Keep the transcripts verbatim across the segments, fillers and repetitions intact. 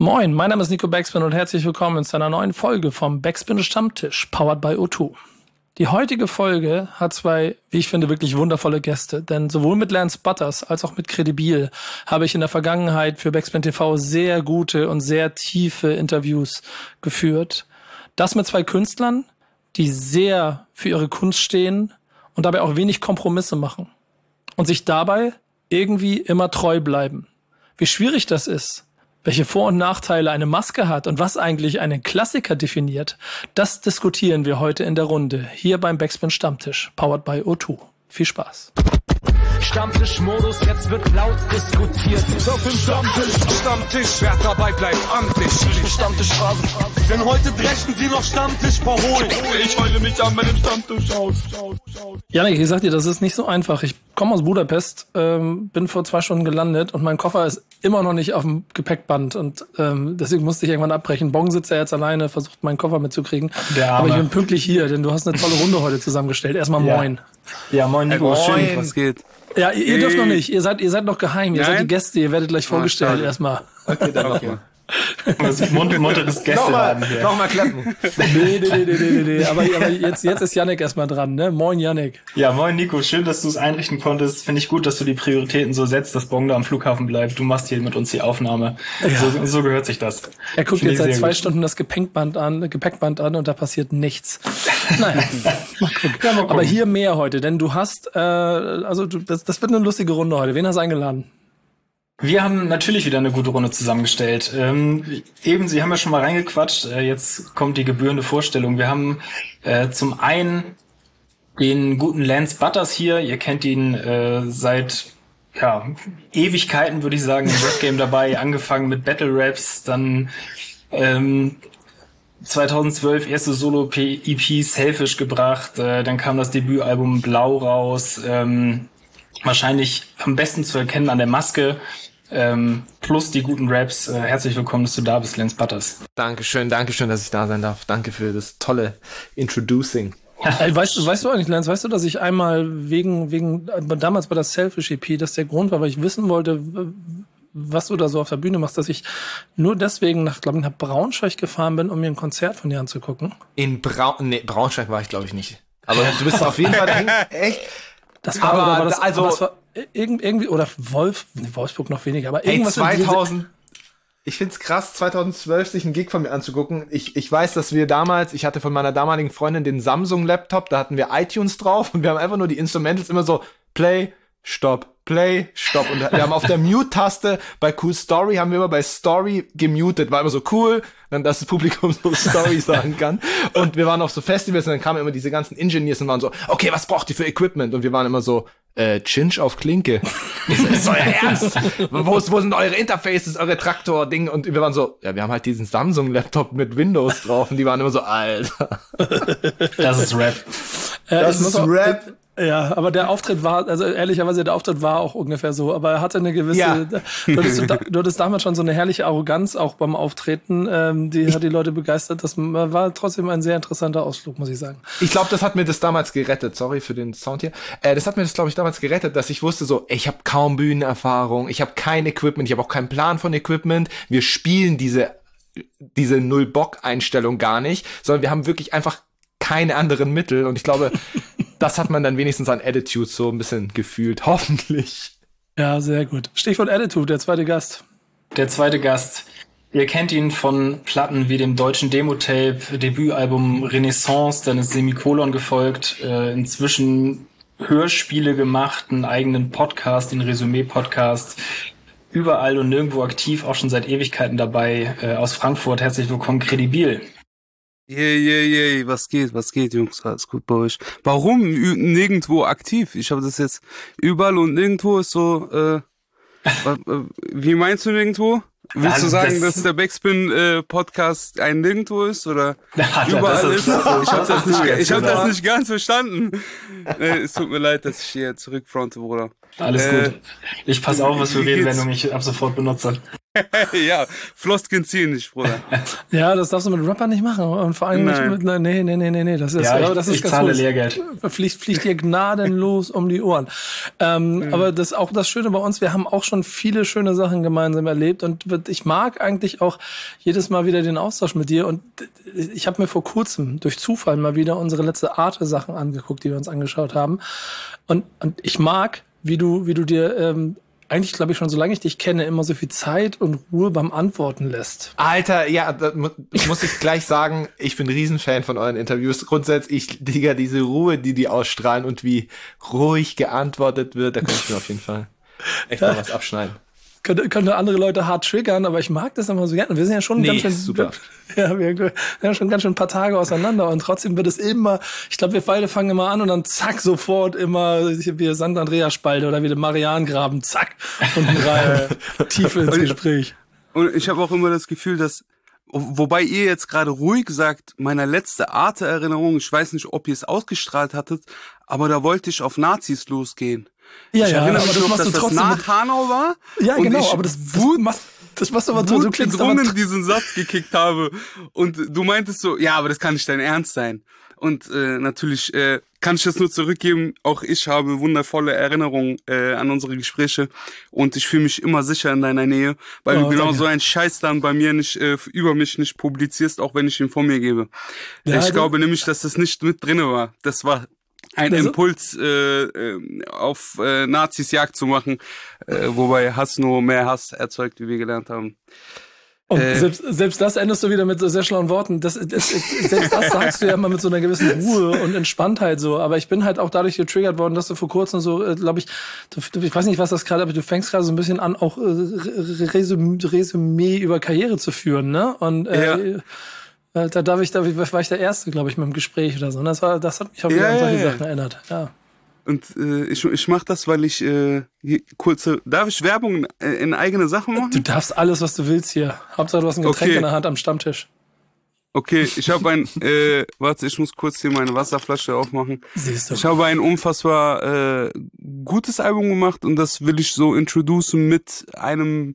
Moin, mein Name ist Nico Backspin und herzlich willkommen zu einer neuen Folge vom Backspin Stammtisch, powered by O zwei. Die heutige Folge hat zwei, wie ich finde, wirklich wundervolle Gäste, denn sowohl mit Lance Butters als auch mit Credibil habe ich in der Vergangenheit für Backspin T V sehr gute und sehr tiefe Interviews geführt. Das mit zwei Künstlern, die sehr für ihre Kunst stehen und dabei auch wenig Kompromisse machen und sich dabei irgendwie immer treu bleiben. Wie schwierig das ist, welche Vor- und Nachteile eine Maske hat und was eigentlich einen Klassiker definiert, das diskutieren wir heute in der Runde hier beim Backspin Stammtisch, powered by O zwei. Viel Spaß. Stammtischmodus, jetzt wird laut diskutiert. Auf dem Stammtisch, Stammtisch, wer dabei bleibt, amtlich. Stammtischphase, denn heute brechen sie noch Stammtisch verholen. Ich heule mich an meinem Stammtisch aus. Janik, ich sag dir, das ist nicht so einfach. Ich komme aus Budapest, ähm, bin vor zwei Stunden gelandet und mein Koffer ist immer noch nicht auf dem Gepäckband und ähm, deswegen musste ich irgendwann abbrechen. Bong sitzt ja jetzt alleine, versucht meinen Koffer mitzukriegen. Aber ich bin pünktlich hier, denn du hast eine tolle Runde heute zusammengestellt. Erstmal ja. moin. Ja, moin Nico, moin. schön, was geht? Ja, ihr, ihr dürft noch nicht. Ihr seid, ihr seid noch geheim. Ihr Nein? seid die Gäste. Ihr werdet gleich vorgestellt schade. erstmal. Okay, dann okay. Nochmal. Das ist munter, munteres Gästeladen hier. Nochmal klappen. Nee, nee, nee, nee, nee, nee. Aber, aber jetzt, jetzt ist Yannick erstmal dran, ne? Moin, Yannick. Ja, moin Nico, schön, dass du es einrichten konntest. Finde ich gut, dass du die Prioritäten so setzt, dass Bong da am Flughafen bleibt. Du machst hier mit uns die Aufnahme. Ja. So, so gehört sich das. Er guckt Finde jetzt ich seit sehr zwei gut. Stunden das Gepäckband an, Gepäckband an und da passiert nichts. Naja, mal gucken. Ja, mal gucken. Aber hier mehr heute, denn du hast, äh, also du, das, das wird eine lustige Runde heute. Wen hast du eingeladen? Wir haben natürlich wieder eine gute Runde zusammengestellt. Ähm, eben, Sie haben ja schon mal reingequatscht. Äh, jetzt kommt die gebührende Vorstellung. Wir haben äh, zum einen den guten Lance Butters hier. Ihr kennt ihn äh, seit ja, Ewigkeiten, würde ich sagen, im Rap-Game dabei. Angefangen mit Battle Raps, dann ähm, zweitausendzwölf erste Solo-E P Selfish gebracht. Äh, dann kam das Debütalbum Blau raus. Ähm, wahrscheinlich am besten zu erkennen an der Maske. Ähm, plus die guten Raps. Äh, herzlich willkommen, dass du da bist, Lance Butters. Dankeschön, Dankeschön, dass ich da sein darf. Danke für das tolle Introducing. Ey, weißt du, weißt du eigentlich, Lance, weißt du, dass ich einmal wegen, wegen, damals bei der Selfish-E P, dass der Grund war, weil ich wissen wollte, was du da so auf der Bühne machst, dass ich nur deswegen nach, glaube ich, nach Braunschweig gefahren bin, um mir ein Konzert von dir anzugucken. In Braun, nee, Braunschweig war ich glaube ich nicht. Aber du bist auf jeden Fall dahin. Echt? Das war, Aber oder war das, also- aber das war irgend, irgendwie, oder Wolf, nee, Wolfsburg noch weniger, aber Ey, irgendwas in diese- zweitausend. Ich find's krass, zweitausendzwölf sich einen Gig von mir anzugucken. Ich, ich weiß, dass wir damals, ich hatte von meiner damaligen Freundin den Samsung-Laptop, da hatten wir iTunes drauf und wir haben einfach nur die Instrumentals immer so Play, Stopp, Play, Stopp. Und wir haben auf der Mute-Taste bei Cool Story, haben wir immer bei Story gemutet. War immer so cool, dann dass das Publikum so Story sagen kann. Und wir waren auf so Festivals und dann kamen immer diese ganzen Engineers und waren so, okay, was braucht ihr für Equipment? Und wir waren immer so, äh, Chinch auf Klinke. Ich so, ist euer Ernst? Wo, ist, wo sind eure Interfaces, eure Traktor-Ding? Und wir waren so, ja, wir haben halt diesen Samsung-Laptop mit Windows drauf. Und die waren immer so, Alter. Das ist Rap. Äh, Das ich muss ist auch- Rap. Ja, aber der Auftritt war, also ehrlicherweise, der Auftritt war auch ungefähr so, aber er hatte eine gewisse, Ja. du, hattest, du hattest damals schon so eine herrliche Arroganz auch beim Auftreten, ähm, die hat die Leute begeistert. Das war trotzdem ein sehr interessanter Ausflug, muss ich sagen. Ich glaube, das hat mir das damals gerettet. Sorry für den Sound hier. Äh, das hat mir das, glaube ich, damals gerettet, dass ich wusste so, ey, ich habe kaum Bühnenerfahrung, ich habe kein Equipment, ich habe auch keinen Plan von Equipment. Wir spielen diese diese Null-Bock-Einstellung gar nicht, sondern wir haben wirklich einfach keine anderen Mittel. Und ich glaube, das hat man dann wenigstens an Attitude so ein bisschen gefühlt. Hoffentlich. Ja, sehr gut. Stichwort Attitude, der zweite Gast. Der zweite Gast. Ihr kennt ihn von Platten wie dem deutschen Demo-Tape, Debütalbum Renaissance, dann ist Semikolon gefolgt, äh, inzwischen Hörspiele gemacht, einen eigenen Podcast, den Resümee-Podcast, überall und nirgendwo aktiv, auch schon seit Ewigkeiten dabei, äh, aus Frankfurt. Herzlich willkommen, Credibil. Yay, yay, yay, was geht, was geht, Jungs, alles gut bei euch. Warum Ü- nirgendwo aktiv? Ich habe das jetzt überall und nirgendwo ist so, äh, wa- äh, wie meinst du nirgendwo? Willst Also du sagen, das- dass der Backspin-Podcast ein Nirgendwo ist, oder Ja, überall das ist? ist- Ich habe das, nicht, ich hab Genau. das nicht ganz verstanden. Äh, es tut mir leid, dass ich hier zurückfronte, Bruder. Alles Äh, gut. Ich pass auf, was wir wie reden, geht's? wenn du mich ab sofort benutzt. Ja, Floskeln ziehen nicht, Bruder. Ja, das darfst du mit Rappern nicht machen. Und vor allem Nein. nicht mit, nee, nee, nee, nee, nee, das ist, Ja, ich, das ist ich ganz zahle groß. Lehrgeld. Fliegt, fliegt dir gnadenlos um die Ohren. Ähm, Mhm. Aber das auch das Schöne bei uns, wir haben auch schon viele schöne Sachen gemeinsam erlebt und ich mag eigentlich auch jedes Mal wieder den Austausch mit dir und ich habe mir vor kurzem durch Zufall mal wieder unsere letzte Arte-Sachen angeguckt, die wir uns angeschaut haben und, und ich mag, wie du, wie du dir ähm, eigentlich, glaube ich, schon solange ich dich kenne, immer so viel Zeit und Ruhe beim Antworten lässt. Alter, ja, da mu- muss ich gleich sagen, ich bin ein Riesenfan von euren Interviews. Grundsätzlich, ich, Digga, diese Ruhe, die die ausstrahlen und wie ruhig geantwortet wird, da könnte ich mir auf jeden Fall echt mal was abschneiden. Könnte, könnte andere Leute hart triggern, aber ich mag das immer so gerne. Wir sind ja schon Nee, ganz schön super. Ja, wir sind ja schon ganz schön ein paar Tage auseinander und trotzdem wird es immer, ich glaube, wir beide fangen immer an und dann zack, sofort immer wie Sankt Andreas Spalte oder wie der Marianengraben, zack, unten rein, tief ins Gespräch. Und ich habe auch immer das Gefühl, dass, wobei ihr jetzt gerade ruhig sagt, meine letzte Arte-Erinnerung, ich weiß nicht, ob ihr es ausgestrahlt hattet, aber da wollte ich auf Nazis losgehen. Ja, ich ja, erinnere aber mich das noch, machst dass du das trotzdem mit- nach Hanau war. Ja, und genau, ich aber das, das wut- machst, das machst du aber so, du klingst aber wutgedrungen diesen Satz gekickt habe. Und du meintest so, ja, aber das kann nicht dein Ernst sein. Und äh, natürlich äh, kann ich das nur zurückgeben. Auch ich habe wundervolle Erinnerungen äh, an unsere Gespräche und ich fühle mich immer sicher in deiner Nähe, weil Oh, du genau danke. so einen Scheiß dann bei mir nicht äh, über mich nicht publizierst, auch wenn ich ihn von mir gebe. Ja, ich das- glaube nämlich, dass das nicht mit drinne war. Das war ein Also- Impuls, äh, äh, auf äh, Nazis Jagd zu machen, äh, wobei Hass nur mehr Hass erzeugt, wie wir gelernt haben. Und Äh. selbst, selbst das endest du wieder mit so sehr schlauen Worten. Das, das, das, selbst das sagst du ja immer mit so einer gewissen Ruhe und Entspanntheit so. Aber ich bin halt auch dadurch getriggert worden, dass du vor kurzem so, äh, glaube ich, du, du, ich weiß nicht, was das gerade, aber du fängst gerade so ein bisschen an, auch äh, Resümee, Resümee über Karriere zu führen, ne? Und äh, äh, da darf ich, da war ich der Erste, glaube ich, mit dem Gespräch oder so. Und das war, das hat mich auch wieder Ja, an solche ja, ja. Sachen erinnert. Ja. Und äh, ich, ich mache das, weil ich äh, hier, kurze. Darf ich Werbung in, äh, in eigene Sachen machen? Du darfst alles, was du willst hier. Hauptsache, du hast ein Getränk Okay. in der Hand am Stammtisch. Okay, ich habe ein. Äh, warte, ich muss kurz hier meine Wasserflasche aufmachen. Siehst du. Ich habe ein unfassbar äh, gutes Album gemacht und das will ich so introducen mit einem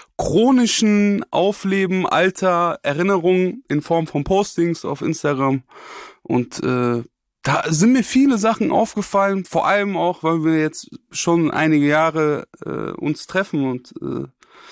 chronischen Aufleben alter Erinnerungen in Form von Postings auf Instagram. Und äh, da sind mir viele Sachen aufgefallen, vor allem auch, weil wir jetzt schon einige Jahre äh, uns treffen und äh,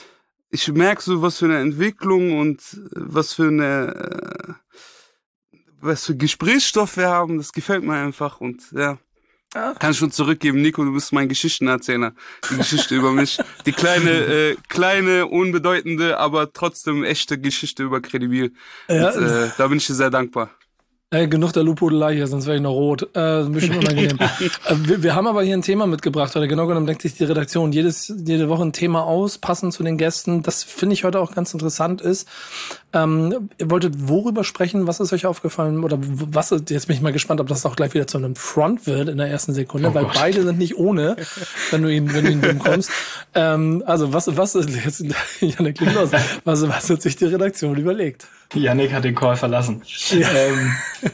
ich merke so, was für eine Entwicklung und äh, was für eine äh, was für Gesprächsstoff wir haben, das gefällt mir einfach und ja, kann ich schon zurückgeben. Nico, du bist mein Geschichtenerzähler. Die Geschichte über mich. Die kleine, äh, kleine, unbedeutende, aber trotzdem echte Geschichte über Credibil. Ja. Und, äh, da bin ich dir sehr dankbar. Äh, genug der Lobhudelei hier, sonst wäre ich noch rot. Äh, ein bisschen unangenehm. äh, wir, wir haben aber hier ein Thema mitgebracht, oder genau genommen denkt sich die Redaktion jedes, jede Woche ein Thema aus, passend zu den Gästen. Das finde ich heute auch ganz interessant ist. Ähm, ihr wolltet worüber sprechen? Was ist euch aufgefallen? Oder was, jetzt bin ich mal gespannt, ob das auch gleich wieder zu einem Front wird in der ersten Sekunde, Oh weil Gott. beide sind nicht ohne, wenn du ihn, wenn du ihn dumm kommst. Ähm, also was, was, jetzt, Janik, klingt los. Was, was hat sich die Redaktion überlegt? Yannick hat den Call verlassen. Ähm,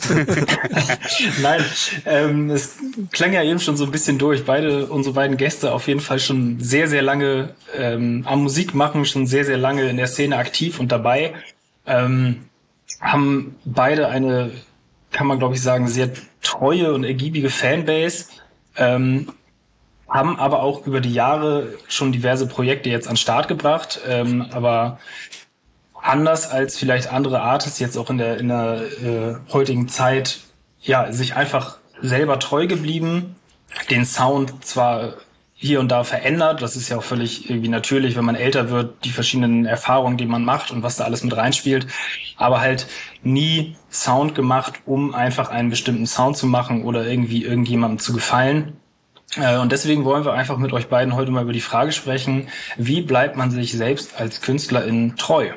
Nein, ähm, es klang ja eben schon so ein bisschen durch. Beide, unsere beiden Gäste auf jeden Fall schon sehr, sehr lange ähm, am Musik machen, schon sehr, sehr lange in der Szene aktiv und dabei. Ähm, haben beide eine, kann man glaube ich sagen, sehr treue und ergiebige Fanbase. Ähm, haben aber auch über die Jahre schon diverse Projekte jetzt an den Start gebracht. Ähm, aber anders als vielleicht andere Artists jetzt auch in der in der äh, heutigen Zeit, ja, sich einfach selber treu geblieben, den Sound zwar hier und da verändert, das ist ja auch völlig irgendwie natürlich, wenn man älter wird, die verschiedenen Erfahrungen, die man macht und was da alles mit reinspielt, aber halt nie Sound gemacht, um einfach einen bestimmten Sound zu machen oder irgendwie irgendjemandem zu gefallen. Äh, und deswegen wollen wir einfach mit euch beiden heute mal über die Frage sprechen, wie bleibt man sich selbst als Künstlerin treu?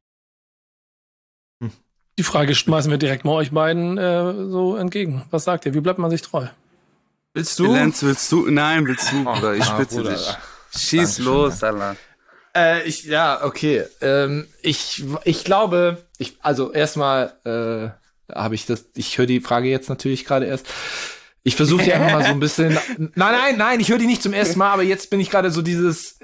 Die Frage schmeißen wir direkt mal euch beiden äh, so entgegen. Was sagt ihr? Wie bleibt man sich treu? Willst du? Lenz, willst du? Nein, willst du, Bruder? Ich ah, bitte Bruder. dich. Schieß Dankeschön, los, Alter. Äh, ich, ja, okay. Ähm, ich, ich glaube, ich, also erstmal äh, habe ich das, ich höre die Frage jetzt natürlich gerade erst. Ich versuche die einfach mal so ein bisschen. Nein, nein, nein, ich höre die nicht zum ersten Mal, aber jetzt bin ich gerade so dieses.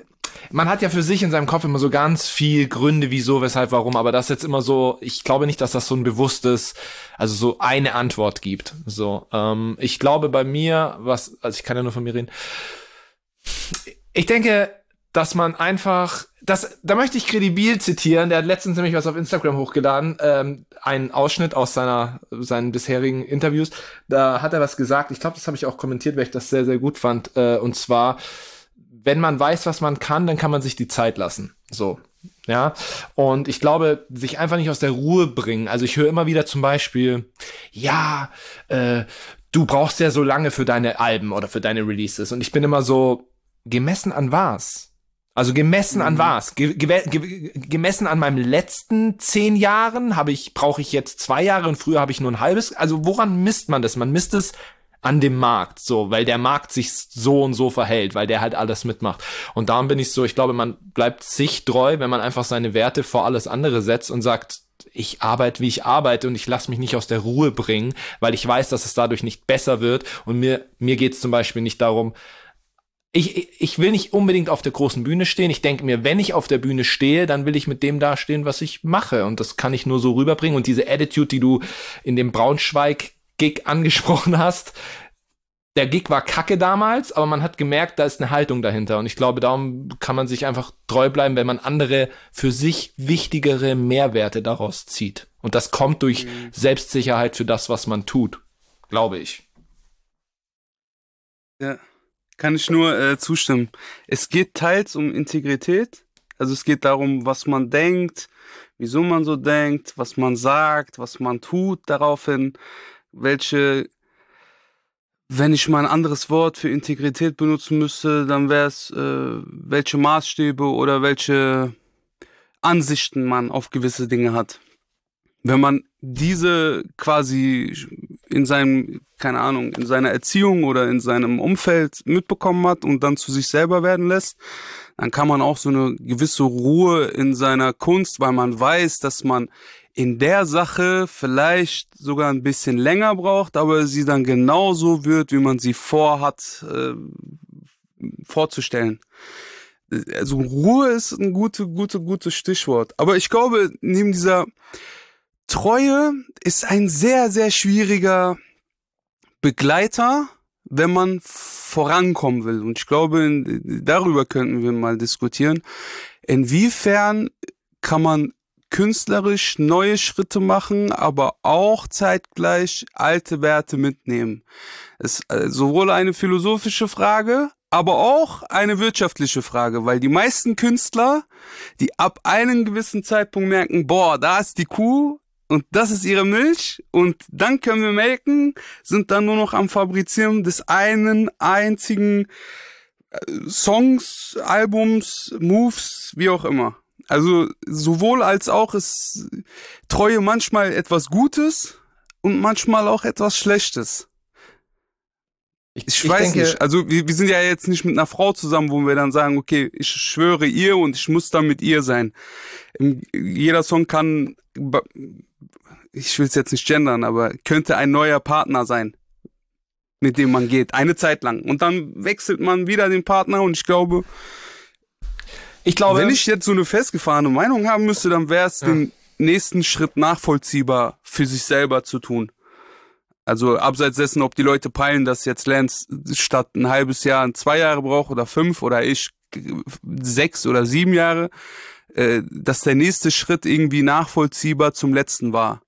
man hat ja für sich in seinem Kopf immer so ganz viel Gründe, wieso, weshalb, warum, aber das jetzt immer so, ich glaube nicht, dass das so ein bewusstes, also so eine Antwort gibt. So, ähm, ich glaube bei mir, was, also ich kann ja nur von mir reden, ich denke, dass man einfach, das, da möchte ich Credibil zitieren, der hat letztens nämlich was auf Instagram hochgeladen, ähm, einen Ausschnitt aus seiner seinen bisherigen Interviews, da hat er was gesagt, ich glaube, das habe ich auch kommentiert, weil ich das sehr, sehr gut fand, äh, und zwar, wenn man weiß, was man kann, dann kann man sich die Zeit lassen, so, ja, und ich glaube, sich einfach nicht aus der Ruhe bringen, also ich höre immer wieder zum Beispiel, ja, äh, du brauchst ja so lange für deine Alben oder für deine Releases, und ich bin immer so, gemessen an was? Also gemessen an was? Ge- ge- ge- gemessen an meinem letzten zehn Jahren habe ich, brauche ich jetzt zwei Jahre und früher habe ich nur ein halbes. Also woran misst man das? Man misst es an dem Markt, so, weil der Markt sich so und so verhält, weil der halt alles mitmacht. Und darum bin ich so, ich glaube, man bleibt sich treu, wenn man einfach seine Werte vor alles andere setzt und sagt, ich arbeite, wie ich arbeite, und ich lasse mich nicht aus der Ruhe bringen, weil ich weiß, dass es dadurch nicht besser wird. Und mir, mir geht es zum Beispiel nicht darum, Ich, ich will nicht unbedingt auf der großen Bühne stehen. Ich denke mir, wenn ich auf der Bühne stehe, dann will ich mit dem dastehen, was ich mache. Und das kann ich nur so rüberbringen. Und diese Attitude, die du in dem Braunschweig-Gig angesprochen hast, der Gig war kacke damals, aber man hat gemerkt, da ist eine Haltung dahinter. Und ich glaube, darum kann man sich einfach treu bleiben, wenn man andere für sich wichtigere Mehrwerte daraus zieht. Und das kommt durch mhm. Selbstsicherheit für das, was man tut, glaube ich. Ja. Kann ich nur äh, zustimmen. Es geht teils um Integrität, also es geht darum, was man denkt, wieso man so denkt, was man sagt, was man tut daraufhin, welche, wenn ich mal ein anderes Wort für Integrität benutzen müsste, dann wäre es, äh, welche Maßstäbe oder welche Ansichten man auf gewisse Dinge hat. Wenn man diese quasi in seinem, keine Ahnung, in seiner Erziehung oder in seinem Umfeld mitbekommen hat und dann zu sich selber werden lässt, dann kann man auch so eine gewisse Ruhe in seiner Kunst, weil man weiß, dass man in der Sache vielleicht sogar ein bisschen länger braucht, aber sie dann genauso wird, wie man sie vorhat, äh, vorzustellen. Also Ruhe ist ein gute, gute, gutes Stichwort. Aber ich glaube, neben dieser Treue ist ein sehr, sehr schwieriger Begleiter, wenn man vorankommen will. Und ich glaube, darüber könnten wir mal diskutieren. Inwiefern kann man künstlerisch neue Schritte machen, aber auch zeitgleich alte Werte mitnehmen? Es ist sowohl eine philosophische Frage, aber auch eine wirtschaftliche Frage, weil die meisten Künstler, die ab einem gewissen Zeitpunkt merken, boah, da ist die Kuh, und das ist ihre Milch und dann können wir melken, sind dann nur noch am Fabrizieren des einen einzigen Songs, Albums, Moves, wie auch immer. Also sowohl als auch ist Treue manchmal etwas Gutes und manchmal auch etwas Schlechtes. Ich, ich, ich weiß denke, nicht, also wir, wir sind ja jetzt nicht mit einer Frau zusammen, wo wir dann sagen, okay, ich schwöre ihr und ich muss dann mit ihr sein. Jeder Song kann, ich will es jetzt nicht gendern, aber könnte ein neuer Partner sein, mit dem man geht, eine Zeit lang. Und dann wechselt man wieder den Partner und ich glaube, ich glaube, wenn ich jetzt so eine festgefahrene Meinung haben müsste, dann wäre es ja. den nächsten Schritt nachvollziehbar für sich selber zu tun. Also abseits dessen, ob die Leute peilen, dass jetzt Lance statt ein halbes Jahr zwei Jahre braucht oder fünf oder ich sechs oder sieben Jahre, äh, dass der nächste Schritt irgendwie nachvollziehbar zum letzten war.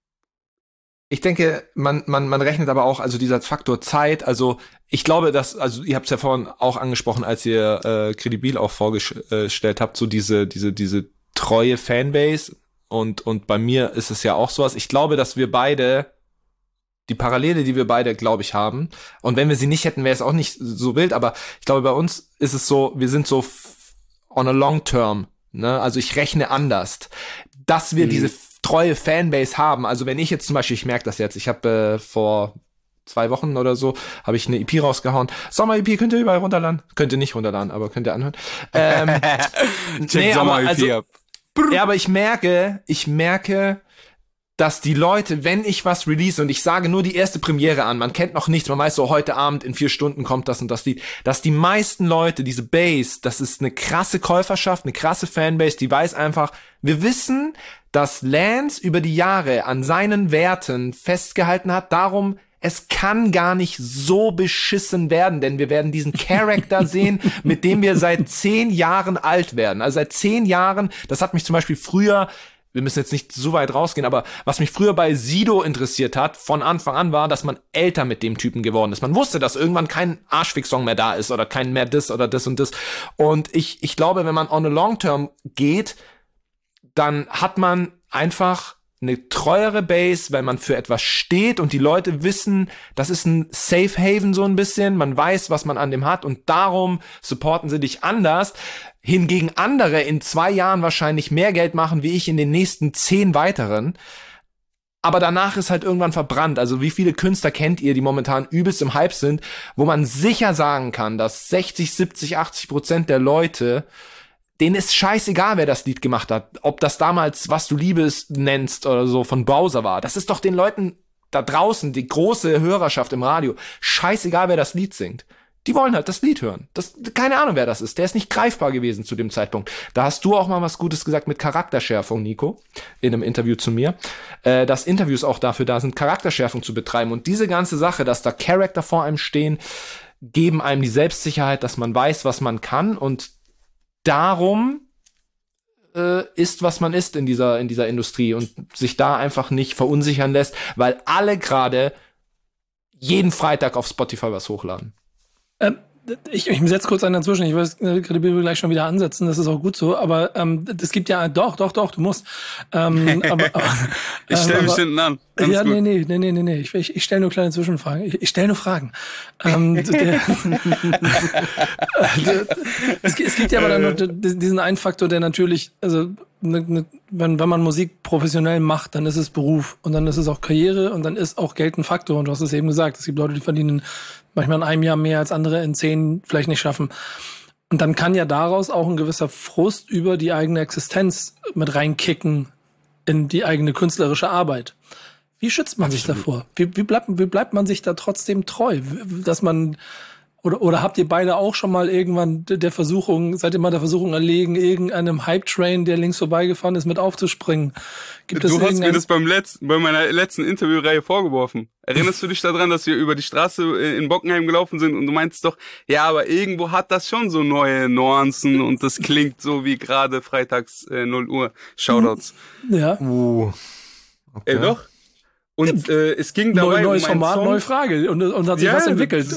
Ich denke, man, man, man rechnet aber auch, also dieser Faktor Zeit, also ich glaube, dass, also ihr habt es ja vorhin auch angesprochen, als ihr äh, Credibil auch vorgestellt habt, so diese, diese, diese treue Fanbase und, und bei mir ist es ja auch sowas. Ich glaube, dass wir beide die Parallele, die wir beide, glaube ich, haben. Und wenn wir sie nicht hätten, wäre es auch nicht so wild. Aber ich glaube, bei uns ist es so, wir sind so f- on a long term. Ne? Also ich rechne anders. Dass wir mhm. diese f- treue Fanbase haben. Also wenn ich jetzt zum Beispiel, ich merke das jetzt, ich habe äh, vor zwei Wochen oder so, habe ich eine E P rausgehauen. Sommer-E P könnt ihr überall runterladen. Könnt ihr nicht runterladen, aber könnt ihr anhören. Ähm, nee, Sommer-E P also, ab. Ja, aber ich merke, ich merke, dass die Leute, wenn ich was release und ich sage nur die erste Premiere an, man kennt noch nichts, man weiß so, heute Abend in vier Stunden kommt das und das Lied, dass die meisten Leute, diese Base, das ist eine krasse Käuferschaft, eine krasse Fanbase, die weiß einfach, wir wissen, dass Lance über die Jahre an seinen Werten festgehalten hat, darum, es kann gar nicht so beschissen werden, denn wir werden diesen Charakter sehen, mit dem wir seit zehn Jahren alt werden. Also seit zehn Jahren, das hat mich zum Beispiel früher, wir müssen jetzt nicht so weit rausgehen, aber was mich früher bei Sido interessiert hat, von Anfang an war, dass man älter mit dem Typen geworden ist. Man wusste, dass irgendwann kein Arschfick-Song mehr da ist oder kein mehr das oder das und das. Und ich, ich glaube, wenn man on a long term geht, dann hat man einfach eine treuere Base, weil man für etwas steht und die Leute wissen, das ist ein Safe Haven so ein bisschen, man weiß, was man an dem hat und darum supporten sie dich anders. Hingegen andere in zwei Jahren wahrscheinlich mehr Geld machen, wie ich in den nächsten zehn weiteren. Aber danach ist halt irgendwann verbrannt. Also wie viele Künstler kennt ihr, die momentan übelst im Hype sind, wo man sicher sagen kann, dass sechzig, siebzig, achtzig Prozent der Leute, denen ist scheißegal, wer das Lied gemacht hat. Ob das damals Was du Liebes nennst oder so von Bowser war. Das ist doch den Leuten da draußen, die große Hörerschaft im Radio, scheißegal, wer das Lied singt. Die wollen halt das Lied hören. Das, keine Ahnung, wer das ist. Der ist nicht greifbar gewesen zu dem Zeitpunkt. Da hast du auch mal was Gutes gesagt mit Charakterschärfung, Nico, in einem Interview zu mir. Äh, dass Interviews auch dafür da sind, Charakterschärfung zu betreiben. Und diese ganze Sache, dass da Charakter vor einem stehen, geben einem die Selbstsicherheit, dass man weiß, was man kann. Und darum äh, ist, was man ist in dieser, in dieser Industrie. Und sich da einfach nicht verunsichern lässt, weil alle gerade jeden Freitag auf Spotify was hochladen. Ähm, ich, ich setze kurz einen dazwischen. Ich weiß, Kredibil will gleich schon wieder ansetzen. Das ist auch gut so. Aber ähm, es gibt ja doch, doch, doch. Du musst. Ähm, aber, aber, ich stelle mich hinten an. Ganz ja, gut. nee, nee, nee, nee, nee, nee. Ich, ich, ich stelle nur kleine Zwischenfragen. Ich, ich stelle nur Fragen. ähm, der, es, es gibt ja aber dann noch diesen einen Faktor, der natürlich, also ne, ne, wenn, wenn man Musik professionell macht, dann ist es Beruf und dann ist es auch Karriere und dann ist auch Geld ein Faktor. Und du hast es eben gesagt, es gibt Leute, die verdienen manchmal in einem Jahr mehr als andere in zehn vielleicht nicht schaffen. Und dann kann ja daraus auch ein gewisser Frust über die eigene Existenz mit reinkicken in die eigene künstlerische Arbeit. Wie schützt man Absolut. sich davor? Wie, wie, bleibt, wie bleibt man sich da trotzdem treu? Dass man, oder, oder habt ihr beide auch schon mal irgendwann der Versuchung, seid ihr mal der Versuchung erlegen, irgendeinem Hype-Train, der links vorbeigefahren ist, mit aufzuspringen? Gibt du es hast mir das beim letzten, bei meiner letzten Interviewreihe vorgeworfen. Erinnerst du dich daran, dass wir über die Straße in Bockenheim gelaufen sind und du meintest doch, ja, aber irgendwo hat das schon so neue Nuancen und das klingt so wie gerade freitags äh, null Uhr. Shoutouts. Ja. Uh. Okay. Ey, doch. Und äh, es ging dabei Neu, neues um einen Format, Song. neue Frage und, und hat sich Ja, was entwickelt.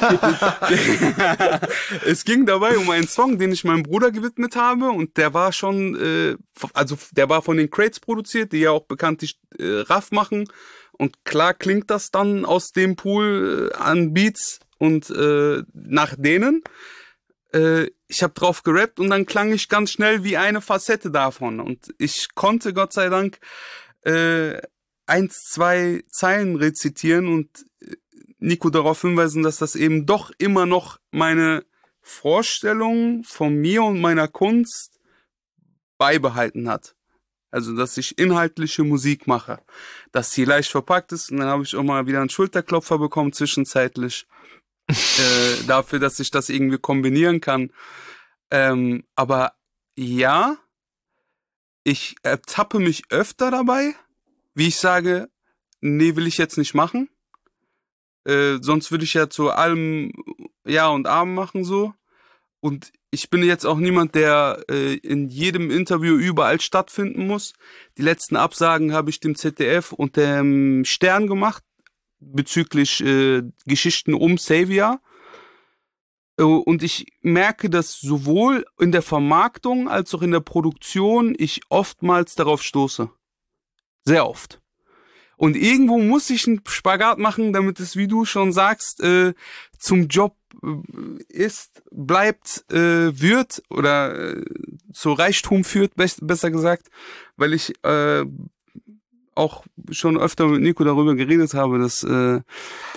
Es ging dabei um einen Song, den ich meinem Bruder gewidmet habe und der war schon, äh, also der war von den Crates produziert, die ja auch bekanntlich äh, Raff machen und klar klingt das dann aus dem Pool äh, an Beats und äh, nach denen. Äh, ich habe drauf gerappt und dann klang ich ganz schnell wie eine Facette davon und ich konnte Gott sei Dank äh, eins, zwei Zeilen rezitieren und Nico darauf hinweisen, dass das eben doch immer noch meine Vorstellung von mir und meiner Kunst beibehalten hat. Also, dass ich inhaltliche Musik mache. Dass sie leicht verpackt ist und dann habe ich auch mal wieder einen Schulterklopfer bekommen zwischenzeitlich. äh, dafür, dass ich das irgendwie kombinieren kann. Ähm, aber ja, ich ertappe mich öfter dabei, wie ich sage, nee, will ich jetzt nicht machen. Äh, sonst würde ich ja zu allem Ja und Amen machen so. Und ich bin jetzt auch niemand, der äh, in jedem Interview überall stattfinden muss. Die letzten Absagen habe ich dem Z D F und dem Stern gemacht bezüglich äh, Geschichten um Savior. Äh, und ich merke, dass sowohl in der Vermarktung als auch in der Produktion ich oftmals darauf stoße. Sehr oft. Und irgendwo muss ich einen Spagat machen, damit es, wie du schon sagst, äh, zum Job äh, ist, bleibt, äh, wird oder äh, zu Reichtum führt, be- besser gesagt, weil ich äh, auch schon öfter mit Nico darüber geredet habe, dass äh,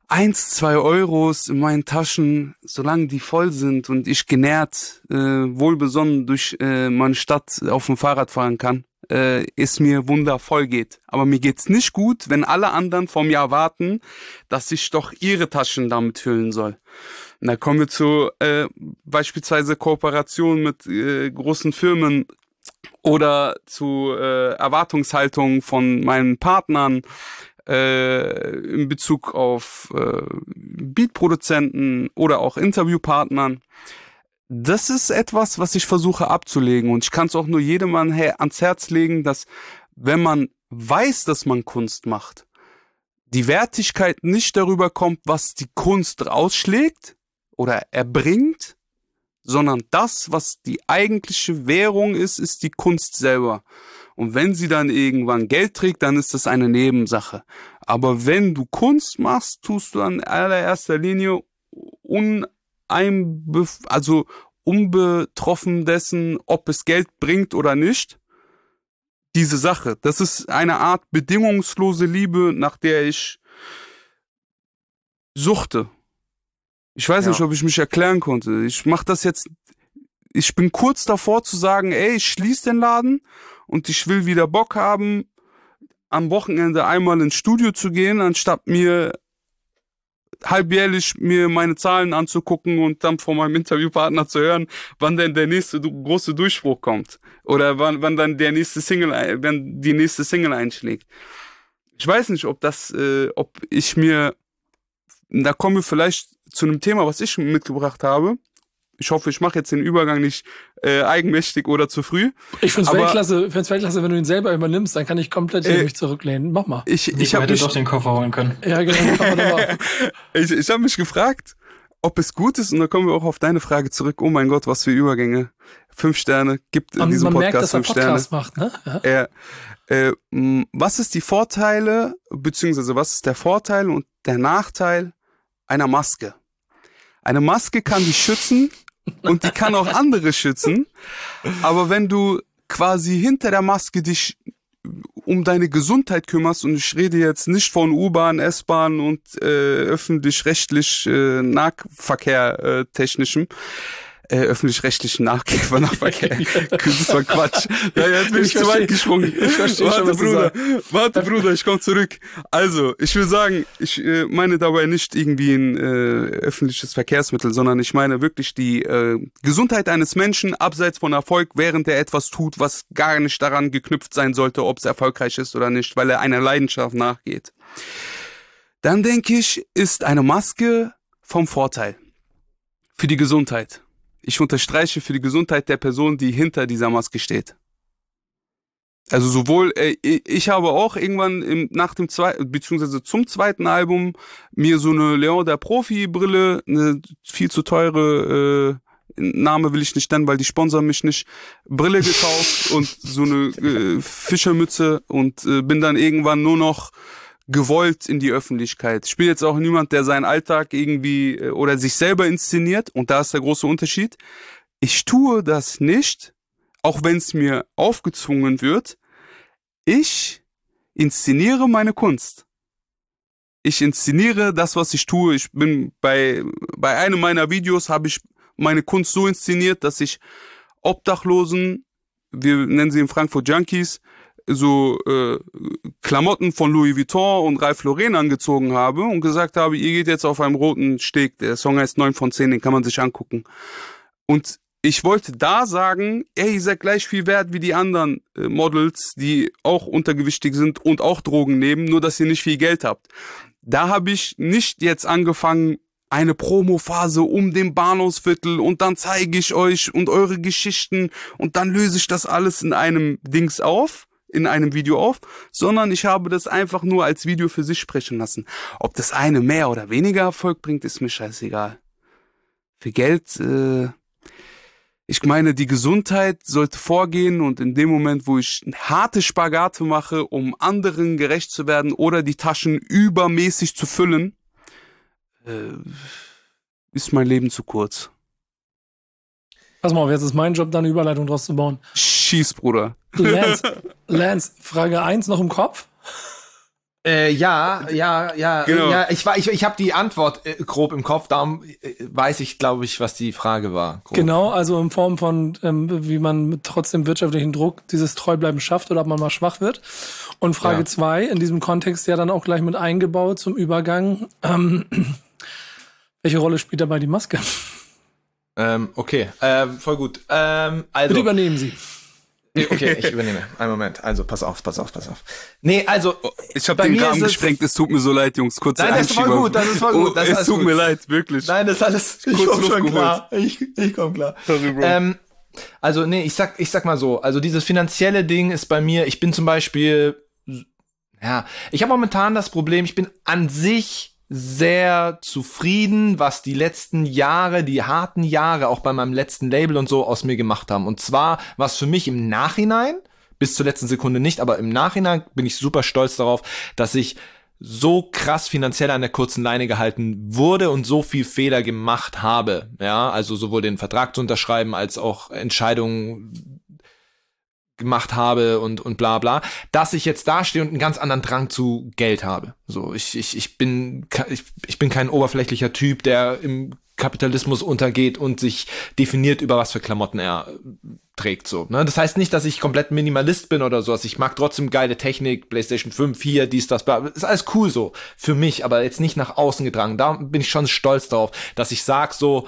eins, zwei Euros in meinen Taschen, solange die voll sind und ich genährt, äh, wohlbesonnen durch äh, meine Stadt auf dem Fahrrad fahren kann, äh, es mir wundervoll geht. Aber mir geht's nicht gut, wenn alle anderen von mir erwarten, dass ich doch ihre Taschen damit füllen soll. Und da kommen wir zu äh, beispielsweise Kooperationen mit äh, großen Firmen oder zu äh, Erwartungshaltung von meinen Partnern äh, in Bezug auf äh, Beatproduzenten oder auch Interviewpartnern. Das ist etwas, was ich versuche abzulegen, und ich kann es auch nur jedem ans Herz legen, dass wenn man weiß, dass man Kunst macht, die Wertigkeit nicht darüber kommt, was die Kunst ausschlägt oder erbringt, sondern das, was die eigentliche Währung ist, ist die Kunst selber. Und wenn sie dann irgendwann Geld trägt, dann ist das eine Nebensache. Aber wenn du Kunst machst, tust du in allererster Linie uneinbef- also unbetroffen dessen, ob es Geld bringt oder nicht, diese Sache. Das ist eine Art bedingungslose Liebe, nach der ich suchte. Ich weiß Ja. nicht, ob ich mich erklären konnte. Ich mache das jetzt, ich bin kurz davor zu sagen, ey, ich schließe den Laden und ich will wieder Bock haben, am Wochenende einmal ins Studio zu gehen, anstatt mir halbjährlich mir meine Zahlen anzugucken und dann von meinem Interviewpartner zu hören, wann denn der nächste du- große Durchbruch kommt. Oder wann, wann dann der nächste Single, ein- wenn die nächste Single einschlägt. Ich weiß nicht, ob das, äh, ob ich mir, da kommen wir vielleicht zu einem Thema, was ich mitgebracht habe. Ich hoffe, ich mache jetzt den Übergang nicht äh, eigenmächtig oder zu früh. Ich find's Aber- Weltklasse, find's Weltklasse, wenn du ihn selber übernimmst, dann kann ich komplett hier Äh, mich zurücklehnen. Mach mal. Ich, ich Ich habe hätte mich, doch den Koffer holen können. Ja, genau. Kann man doch mal. ich, ich hab mich gefragt, ob es gut ist, und da kommen wir auch auf deine Frage zurück. Oh mein Gott, was für Übergänge. Fünf Sterne, gibt in Man, diesem man merkt, Podcast dass er fünf Sterne. Podcast macht, ne? Ja. Äh, äh, mh, was ist die Vorteile, beziehungsweise was ist der Vorteil und der Nachteil einer Maske? Eine Maske kann dich schützen und die kann auch andere schützen, aber wenn du quasi hinter der Maske dich um deine Gesundheit kümmerst, und ich rede jetzt nicht von U-Bahn, S-Bahn und äh, öffentlich-rechtlich äh, Nahverkehr äh, technischem, äh, öffentlich-rechtlichen Nahverkehr, Nahverkehr. Das war Quatsch. Ja, jetzt bin ich, Ich zu versteh- weit gesprungen. ich versteh Warte, schon, was du Bruder. Warte, Bruder, ich komme zurück. Also, ich will sagen, ich äh, meine dabei nicht irgendwie ein äh, öffentliches Verkehrsmittel, sondern ich meine wirklich die äh, Gesundheit eines Menschen abseits von Erfolg, während er etwas tut, was gar nicht daran geknüpft sein sollte, ob es erfolgreich ist oder nicht, weil er einer Leidenschaft nachgeht. Dann denke ich, ist eine Maske vom Vorteil für die Gesundheit. Ich unterstreiche, für die Gesundheit der Person, die hinter dieser Maske steht. Also sowohl, äh, ich habe auch irgendwann im, nach dem zweiten, beziehungsweise zum zweiten Album mir so eine Leon der Profi-Brille, eine viel zu teure, äh, Name will ich nicht nennen, weil die sponsern mich nicht, Brille gekauft und so eine äh, Fischermütze, und äh, bin dann irgendwann nur noch gewollt in die Öffentlichkeit. Ich bin jetzt auch niemand, der seinen Alltag irgendwie äh, oder sich selber inszeniert, und da ist der große Unterschied. Ich tue das nicht, auch wenn es mir aufgezwungen wird. Ich inszeniere meine Kunst. Ich inszeniere das, was ich tue. Ich bin bei bei einem meiner Videos habe ich meine Kunst so inszeniert, dass ich Obdachlosen, wir nennen sie in Frankfurt Junkies, so äh, Klamotten von Louis Vuitton und Ralph Lauren angezogen habe und gesagt habe, ihr geht jetzt auf einem roten Steg. Der Song heißt neun von zehn, den kann man sich angucken. Und ich wollte da sagen, ey, ihr seid gleich viel wert wie die anderen äh, Models, die auch untergewichtig sind und auch Drogen nehmen, nur dass ihr nicht viel Geld habt. Da habe ich nicht jetzt angefangen, eine Promophase um den Bahnhofsviertel, und dann zeige ich euch und eure Geschichten und dann löse ich das alles in einem Dings auf, in einem Video auf, sondern ich habe das einfach nur als Video für sich sprechen lassen. Ob das eine mehr oder weniger Erfolg bringt, ist mir scheißegal. Für Geld, äh, ich meine, die Gesundheit sollte vorgehen, und in dem Moment, wo ich harte Spagate mache, um anderen gerecht zu werden oder die Taschen übermäßig zu füllen, äh, ist mein Leben zu kurz. Pass mal auf, jetzt ist mein Job, da eine Überleitung draus zu bauen. Schieß, Bruder. Lance, Lance, Frage eins noch im Kopf? Äh, ja, ja, ja, Genau. ja. Ich war, ich, ich habe die Antwort äh, grob im Kopf. Darum äh, weiß ich, glaube ich, was die Frage war. Grob. Genau, also in Form von, ähm, wie man mit trotzdem wirtschaftlichen Druck dieses Treubleiben schafft oder ob man mal schwach wird. Und Frage Ja. zwei, in diesem Kontext ja dann auch gleich mit eingebaut zum Übergang. Ähm, welche Rolle spielt dabei die Maske? Ähm, okay, ähm, voll gut. Ähm, also. Bitte übernehmen Sie. Okay, ich übernehme. Einen Moment. Also, pass auf, pass auf, pass auf. Nee, also. Ich habe bei den mir Rahmen ist es- gesprengt, es tut mir so leid, Jungs. Kurze Nein, das ist voll Einschiebung. gut, das ist voll gut, Oh, das ist es alles tut gut. mir leid, wirklich. Nein, das ist alles. Ich Kurz komm Luft schon geholt. klar. Ich, ich komm klar. Sorry, Bro. Ähm, also, nee, ich sag, ich sag mal so. Also, dieses finanzielle Ding ist bei mir, ich bin zum Beispiel, ja, ich habe momentan das Problem, ich bin an sich sehr zufrieden, was die letzten Jahre, die harten Jahre, auch bei meinem letzten Label und so aus mir gemacht haben. Und zwar, was für mich im Nachhinein, bis zur letzten Sekunde nicht, aber im Nachhinein bin ich super stolz darauf, dass ich so krass finanziell an der kurzen Leine gehalten wurde und so viel Fehler gemacht habe. Ja, also sowohl den Vertrag zu unterschreiben, als auch Entscheidungen gemacht habe und und bla bla, dass ich jetzt dastehe und einen ganz anderen Drang zu Geld habe. So, ich ich ich bin ke- ich, ich bin kein oberflächlicher Typ, der im Kapitalismus untergeht und sich definiert, über was für Klamotten er äh, trägt. So, ne? Das heißt nicht, dass ich komplett Minimalist bin oder sowas. Ich mag trotzdem geile Technik, PlayStation fünf, hier, dies, das, bla. Ist alles cool so für mich, aber jetzt nicht nach außen getragen. Da bin ich schon stolz drauf, dass ich sag so,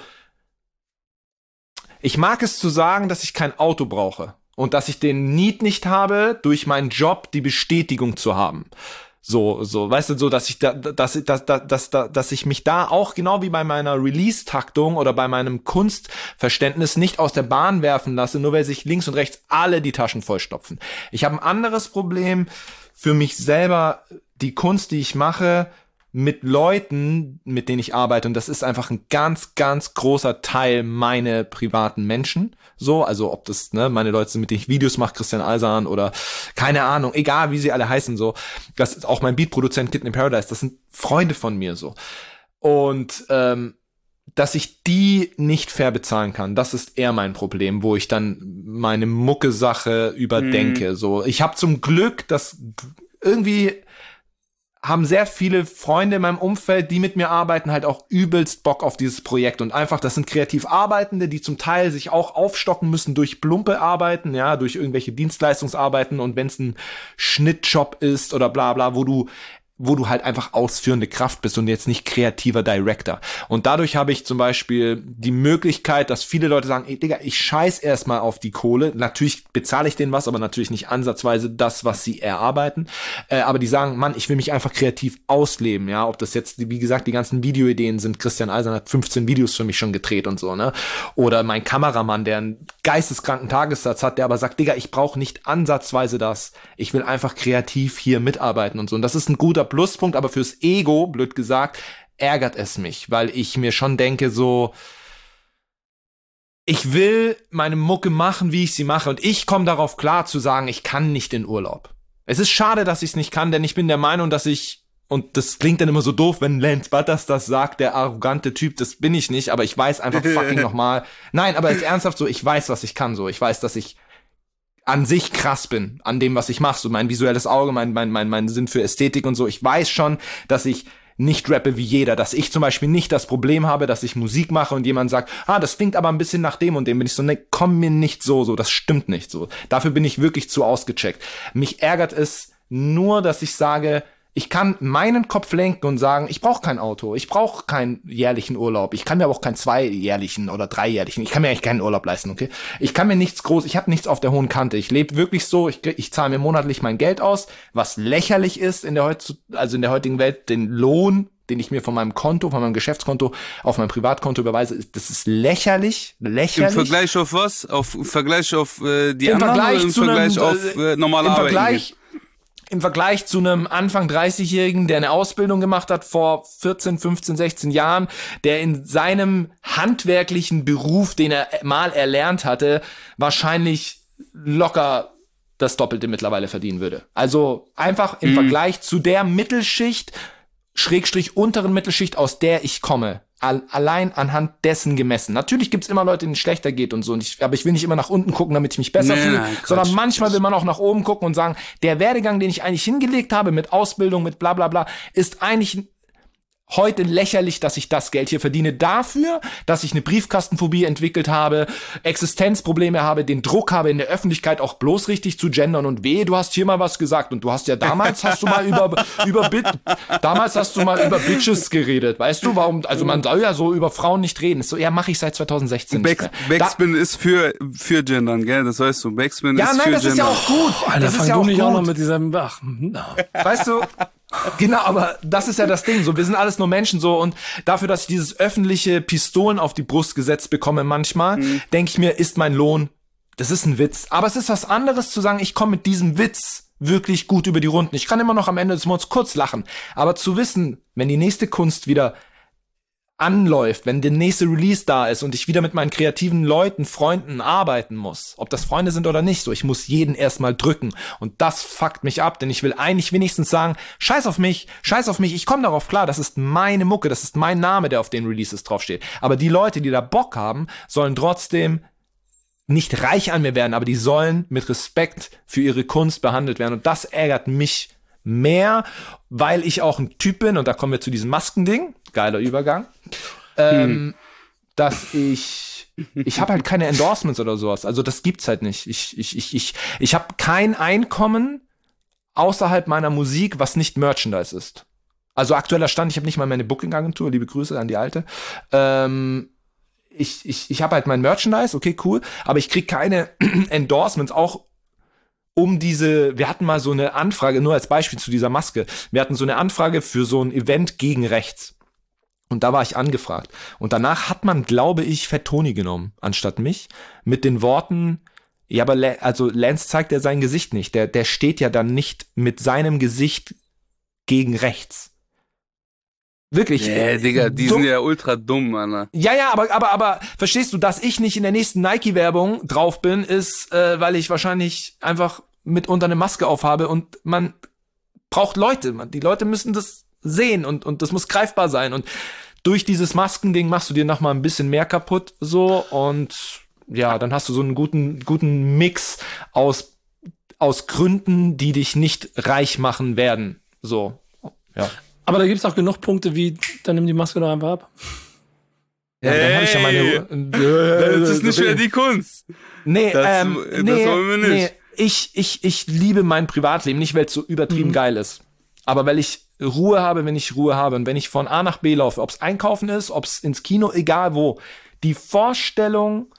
ich mag es zu sagen, dass ich kein Auto brauche und dass ich den Need nicht habe, durch meinen Job die Bestätigung zu haben. So, so, weißt du, so, dass ich da, dass, dass, dass, dass, dass ich mich da auch genau wie bei meiner Release-Taktung oder bei meinem Kunstverständnis nicht aus der Bahn werfen lasse, nur weil sich links und rechts alle die Taschen vollstopfen. Ich habe ein anderes Problem für mich selber, die Kunst, die ich mache, mit Leuten, mit denen ich arbeite, und das ist einfach ein ganz, ganz großer Teil meine privaten Menschen. So, also ob das, ne, meine Leute sind, mit denen ich Videos mache, Christian Alsan oder keine Ahnung, egal wie sie alle heißen, so. Das ist auch mein Beatproduzent Kitten in Paradise, das sind Freunde von mir, so. Und, ähm, dass ich die nicht fair bezahlen kann, das ist eher mein Problem, wo ich dann meine Mucke-Sache überdenke, so. Ich habe zum Glück, dass irgendwie haben sehr viele Freunde in meinem Umfeld, die mit mir arbeiten, halt auch übelst Bock auf dieses Projekt und einfach, das sind kreativ Arbeitende, die zum Teil sich auch aufstocken müssen durch plumpe Arbeiten, ja, durch irgendwelche Dienstleistungsarbeiten, und wenn es ein Schnittjob ist oder bla bla, wo du wo du halt einfach ausführende Kraft bist und jetzt nicht kreativer Director. Und dadurch habe ich zum Beispiel die Möglichkeit, dass viele Leute sagen, ey Digga, ich scheiß erstmal auf die Kohle. Natürlich bezahle ich denen was, aber natürlich nicht ansatzweise das, was sie erarbeiten. Äh, aber die sagen, Mann, ich will mich einfach kreativ ausleben, ja. Ob das jetzt, wie gesagt, die ganzen Videoideen sind. Christian Alsan hat fünfzehn Videos für mich schon gedreht und so, ne. Oder mein Kameramann, der einen geisteskranken Tagessatz hat, der aber sagt, Digga, ich brauche nicht ansatzweise das. Ich will einfach kreativ hier mitarbeiten und so. Und das ist ein guter Pluspunkt, aber fürs Ego, blöd gesagt, ärgert es mich, weil ich mir schon denke, so, ich will meine Mucke machen, wie ich sie mache, und ich komme darauf klar zu sagen, ich kann nicht in Urlaub. Es ist schade, dass ich es nicht kann, denn ich bin der Meinung, dass ich, und das klingt dann immer so doof, wenn Lance Butters das sagt, der arrogante Typ, das bin ich nicht, aber ich weiß einfach fucking nochmal, nein, aber jetzt ernsthaft so, ich weiß, was ich kann, so, ich weiß, dass ich an sich krass bin, an dem, was ich mache, so mein visuelles Auge, mein, mein, mein, mein Sinn für Ästhetik und so. Ich weiß schon, dass ich nicht rappe wie jeder, dass ich zum Beispiel nicht das Problem habe, dass ich Musik mache und jemand sagt, ah, das klingt aber ein bisschen nach dem und dem, bin ich so, ne, komm mir nicht so, so, das stimmt nicht so. Dafür bin ich wirklich zu ausgecheckt. Mich ärgert es nur, dass ich sage, ich kann meinen Kopf lenken und sagen, ich brauche kein Auto, ich brauche keinen jährlichen Urlaub, ich kann mir aber auch keinen zweijährlichen oder dreijährlichen, ich kann mir eigentlich keinen Urlaub leisten, okay? Ich kann mir nichts groß, ich habe nichts auf der hohen Kante, ich lebe wirklich so, ich, ich zahle mir monatlich mein Geld aus, was lächerlich ist in der heut, also in der heutigen Welt, den Lohn, den ich mir von meinem Konto, von meinem Geschäftskonto auf mein Privatkonto überweise, ist, das ist lächerlich, lächerlich. Im Vergleich auf was? Auf im Vergleich auf äh, die Im anderen Vergleich oder im zu Vergleich einem, auf äh, normale im Arbeiten? Vergleich, Im Vergleich zu einem Anfang dreißigjährigen, der eine Ausbildung gemacht hat vor vierzehn, fünfzehn, sechzehn Jahren, der in seinem handwerklichen Beruf, den er mal erlernt hatte, wahrscheinlich locker das Doppelte mittlerweile verdienen würde. Also einfach im Mhm. Vergleich zu der Mittelschicht Schrägstrich unteren Mittelschicht, aus der ich komme. All, allein anhand dessen gemessen. Natürlich gibt's immer Leute, denen es schlechter geht und so. Und ich, aber ich will nicht immer nach unten gucken, damit ich mich besser Nee, fühle, nein, sondern Quatsch. manchmal will man auch nach oben gucken und sagen, der Werdegang, den ich eigentlich hingelegt habe mit Ausbildung, mit bla bla bla, ist eigentlich heute lächerlich, dass ich das Geld hier verdiene dafür, dass ich eine Briefkastenphobie entwickelt habe, Existenzprobleme habe, den Druck habe, in der Öffentlichkeit auch bloß richtig zu gendern und weh, du hast hier mal was gesagt und du hast ja damals hast du mal über über Bit, damals hast du mal über Bitches geredet, weißt du, warum, also man soll ja so über Frauen nicht reden. Ist so, ja, mache ich seit zwanzig sechzehn nicht Back, mehr. Backspin ist für, für Gendern, gell? Das weißt du. Backspin Ja, ist nein, für das Gendern. ist ja auch gut. Alter, Das ist fang ja du auch nicht auch noch gut. mit diesem, ach, no. Weißt du, genau, aber das ist ja das Ding, so, wir sind alles nur Menschen, so, und dafür, dass ich dieses öffentliche Pistolen auf die Brust gesetzt bekomme manchmal, Mhm. denke ich mir, ist mein Lohn, das ist ein Witz. Aber es ist was anderes zu sagen, ich komme mit diesem Witz wirklich gut über die Runden. Ich kann immer noch am Ende des Monats kurz lachen, aber zu wissen, wenn die nächste Kunst wieder anläuft, wenn der nächste Release da ist und ich wieder mit meinen kreativen Leuten, Freunden arbeiten muss, ob das Freunde sind oder nicht, so, ich muss jeden erstmal drücken und das fuckt mich ab, denn ich will eigentlich wenigstens sagen, scheiß auf mich, scheiß auf mich, ich komme darauf klar, das ist meine Mucke, das ist mein Name, der auf den Releases draufsteht, aber die Leute, die da Bock haben, sollen trotzdem nicht reich an mir werden, aber die sollen mit Respekt für ihre Kunst behandelt werden und das ärgert mich mehr, weil ich auch ein Typ bin, und da kommen wir zu diesem Maskending, geiler Übergang, ähm, hm. dass ich, ich habe halt keine Endorsements oder sowas, also das gibt's halt nicht. Ich, ich, ich, ich, ich habe kein Einkommen außerhalb meiner Musik, was nicht Merchandise ist. Also aktueller Stand, ich habe nicht mal meine Booking-Agentur, liebe Grüße an die alte, ähm, ich, ich, ich habe halt mein Merchandise, okay, cool, aber ich krieg keine Endorsements, auch um diese, wir hatten mal so eine Anfrage, nur als Beispiel zu dieser Maske, wir hatten so eine Anfrage für so ein Event gegen rechts. Und da war ich angefragt. Und danach hat man, glaube ich, Fat Tony genommen, anstatt mich, mit den Worten, ja, aber La- also Lance zeigt ja sein Gesicht nicht. Der, der steht ja dann nicht mit seinem Gesicht gegen rechts. Wirklich. Nee, Digga, die dumm. sind ja ultra dumm, Mann. Ja, ja, aber, aber, aber, verstehst du, dass ich nicht in der nächsten Nike-Werbung drauf bin, ist, äh, weil ich wahrscheinlich einfach mitunter eine Maske aufhabe und man braucht Leute. Man, die Leute müssen das sehen und, und das muss greifbar sein. Und durch dieses Maskending machst du dir noch mal ein bisschen mehr kaputt, so, und ja, dann hast du so einen guten, guten Mix aus, aus Gründen, die dich nicht reich machen werden. So, ja. Aber da gibt's auch genug Punkte wie, dann nimm die Maske doch einfach ab. Ja, dann habe ich ja meine. Das ist nicht mehr die Kunst. Nee, Das- ähm, das nee, wollen wir nicht. nee. Ich, ich, ich liebe mein Privatleben, nicht weil es so übertrieben Mhm. geil ist, aber weil ich Ruhe habe, wenn ich Ruhe habe und wenn ich von A nach B laufe, ob es einkaufen ist, ob es ins Kino, egal wo, die Vorstellung,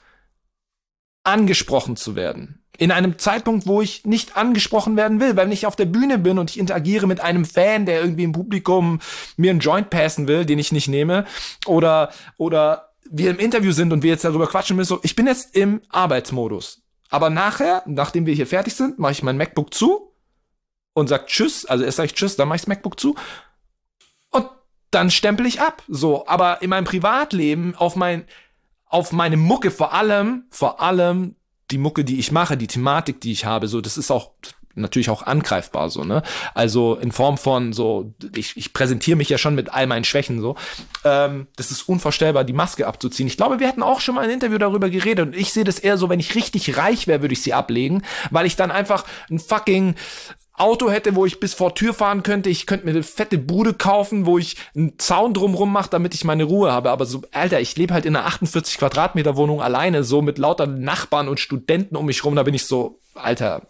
angesprochen zu werden, in einem Zeitpunkt, wo ich nicht angesprochen werden will, weil ich auf der Bühne bin und ich interagiere mit einem Fan, der irgendwie im Publikum mir einen Joint passen will, den ich nicht nehme, oder, oder wir im Interview sind und wir jetzt darüber quatschen müssen, so, ich bin jetzt im Arbeitsmodus. Aber nachher, nachdem wir hier fertig sind, mache ich mein MacBook zu und sag Tschüss, also erst sage ich Tschüss, dann mache ich das MacBook zu und dann stempel ich ab. So, aber in meinem Privatleben auf mein, auf meine Mucke vor allem, vor allem die Mucke, die ich mache, die Thematik, die ich habe, so, das ist auch natürlich auch angreifbar, so, ne? Also in Form von so, ich, ich präsentiere mich ja schon mit all meinen Schwächen, so. Ähm, das ist unvorstellbar, die Maske abzuziehen. Ich glaube, wir hatten auch schon mal ein Interview darüber geredet und ich sehe das eher so, wenn ich richtig reich wäre, würde ich sie ablegen, weil ich dann einfach ein fucking Auto hätte, wo ich bis vor Tür fahren könnte. Ich könnte mir eine fette Bude kaufen, wo ich einen Zaun drumrum mache, damit ich meine Ruhe habe. Aber so, Alter, ich lebe halt in einer achtundvierzig Quadratmeter Wohnung alleine, so mit lauter Nachbarn und Studenten um mich rum. Da bin ich so, Alter,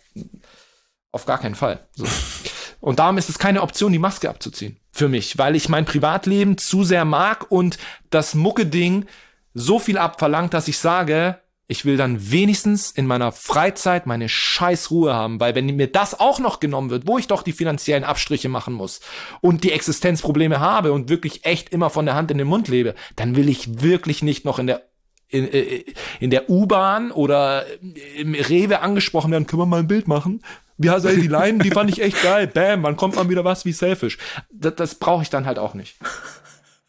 auf gar keinen Fall. So. Und darum ist es keine Option, die Maske abzuziehen. Für mich, weil ich mein Privatleben zu sehr mag und das Mucke-Ding so viel abverlangt, dass ich sage, ich will dann wenigstens in meiner Freizeit meine scheiß Ruhe haben, weil wenn mir das auch noch genommen wird, wo ich doch die finanziellen Abstriche machen muss und die Existenzprobleme habe und wirklich echt immer von der Hand in den Mund lebe, dann will ich wirklich nicht noch in der in, in der U-Bahn oder im Rewe angesprochen werden, können wir mal ein Bild machen? Wie hast du die Line? Die fand ich echt geil. Bam, wann kommt mal wieder was wie Selfish? Das, das brauche ich dann halt auch nicht.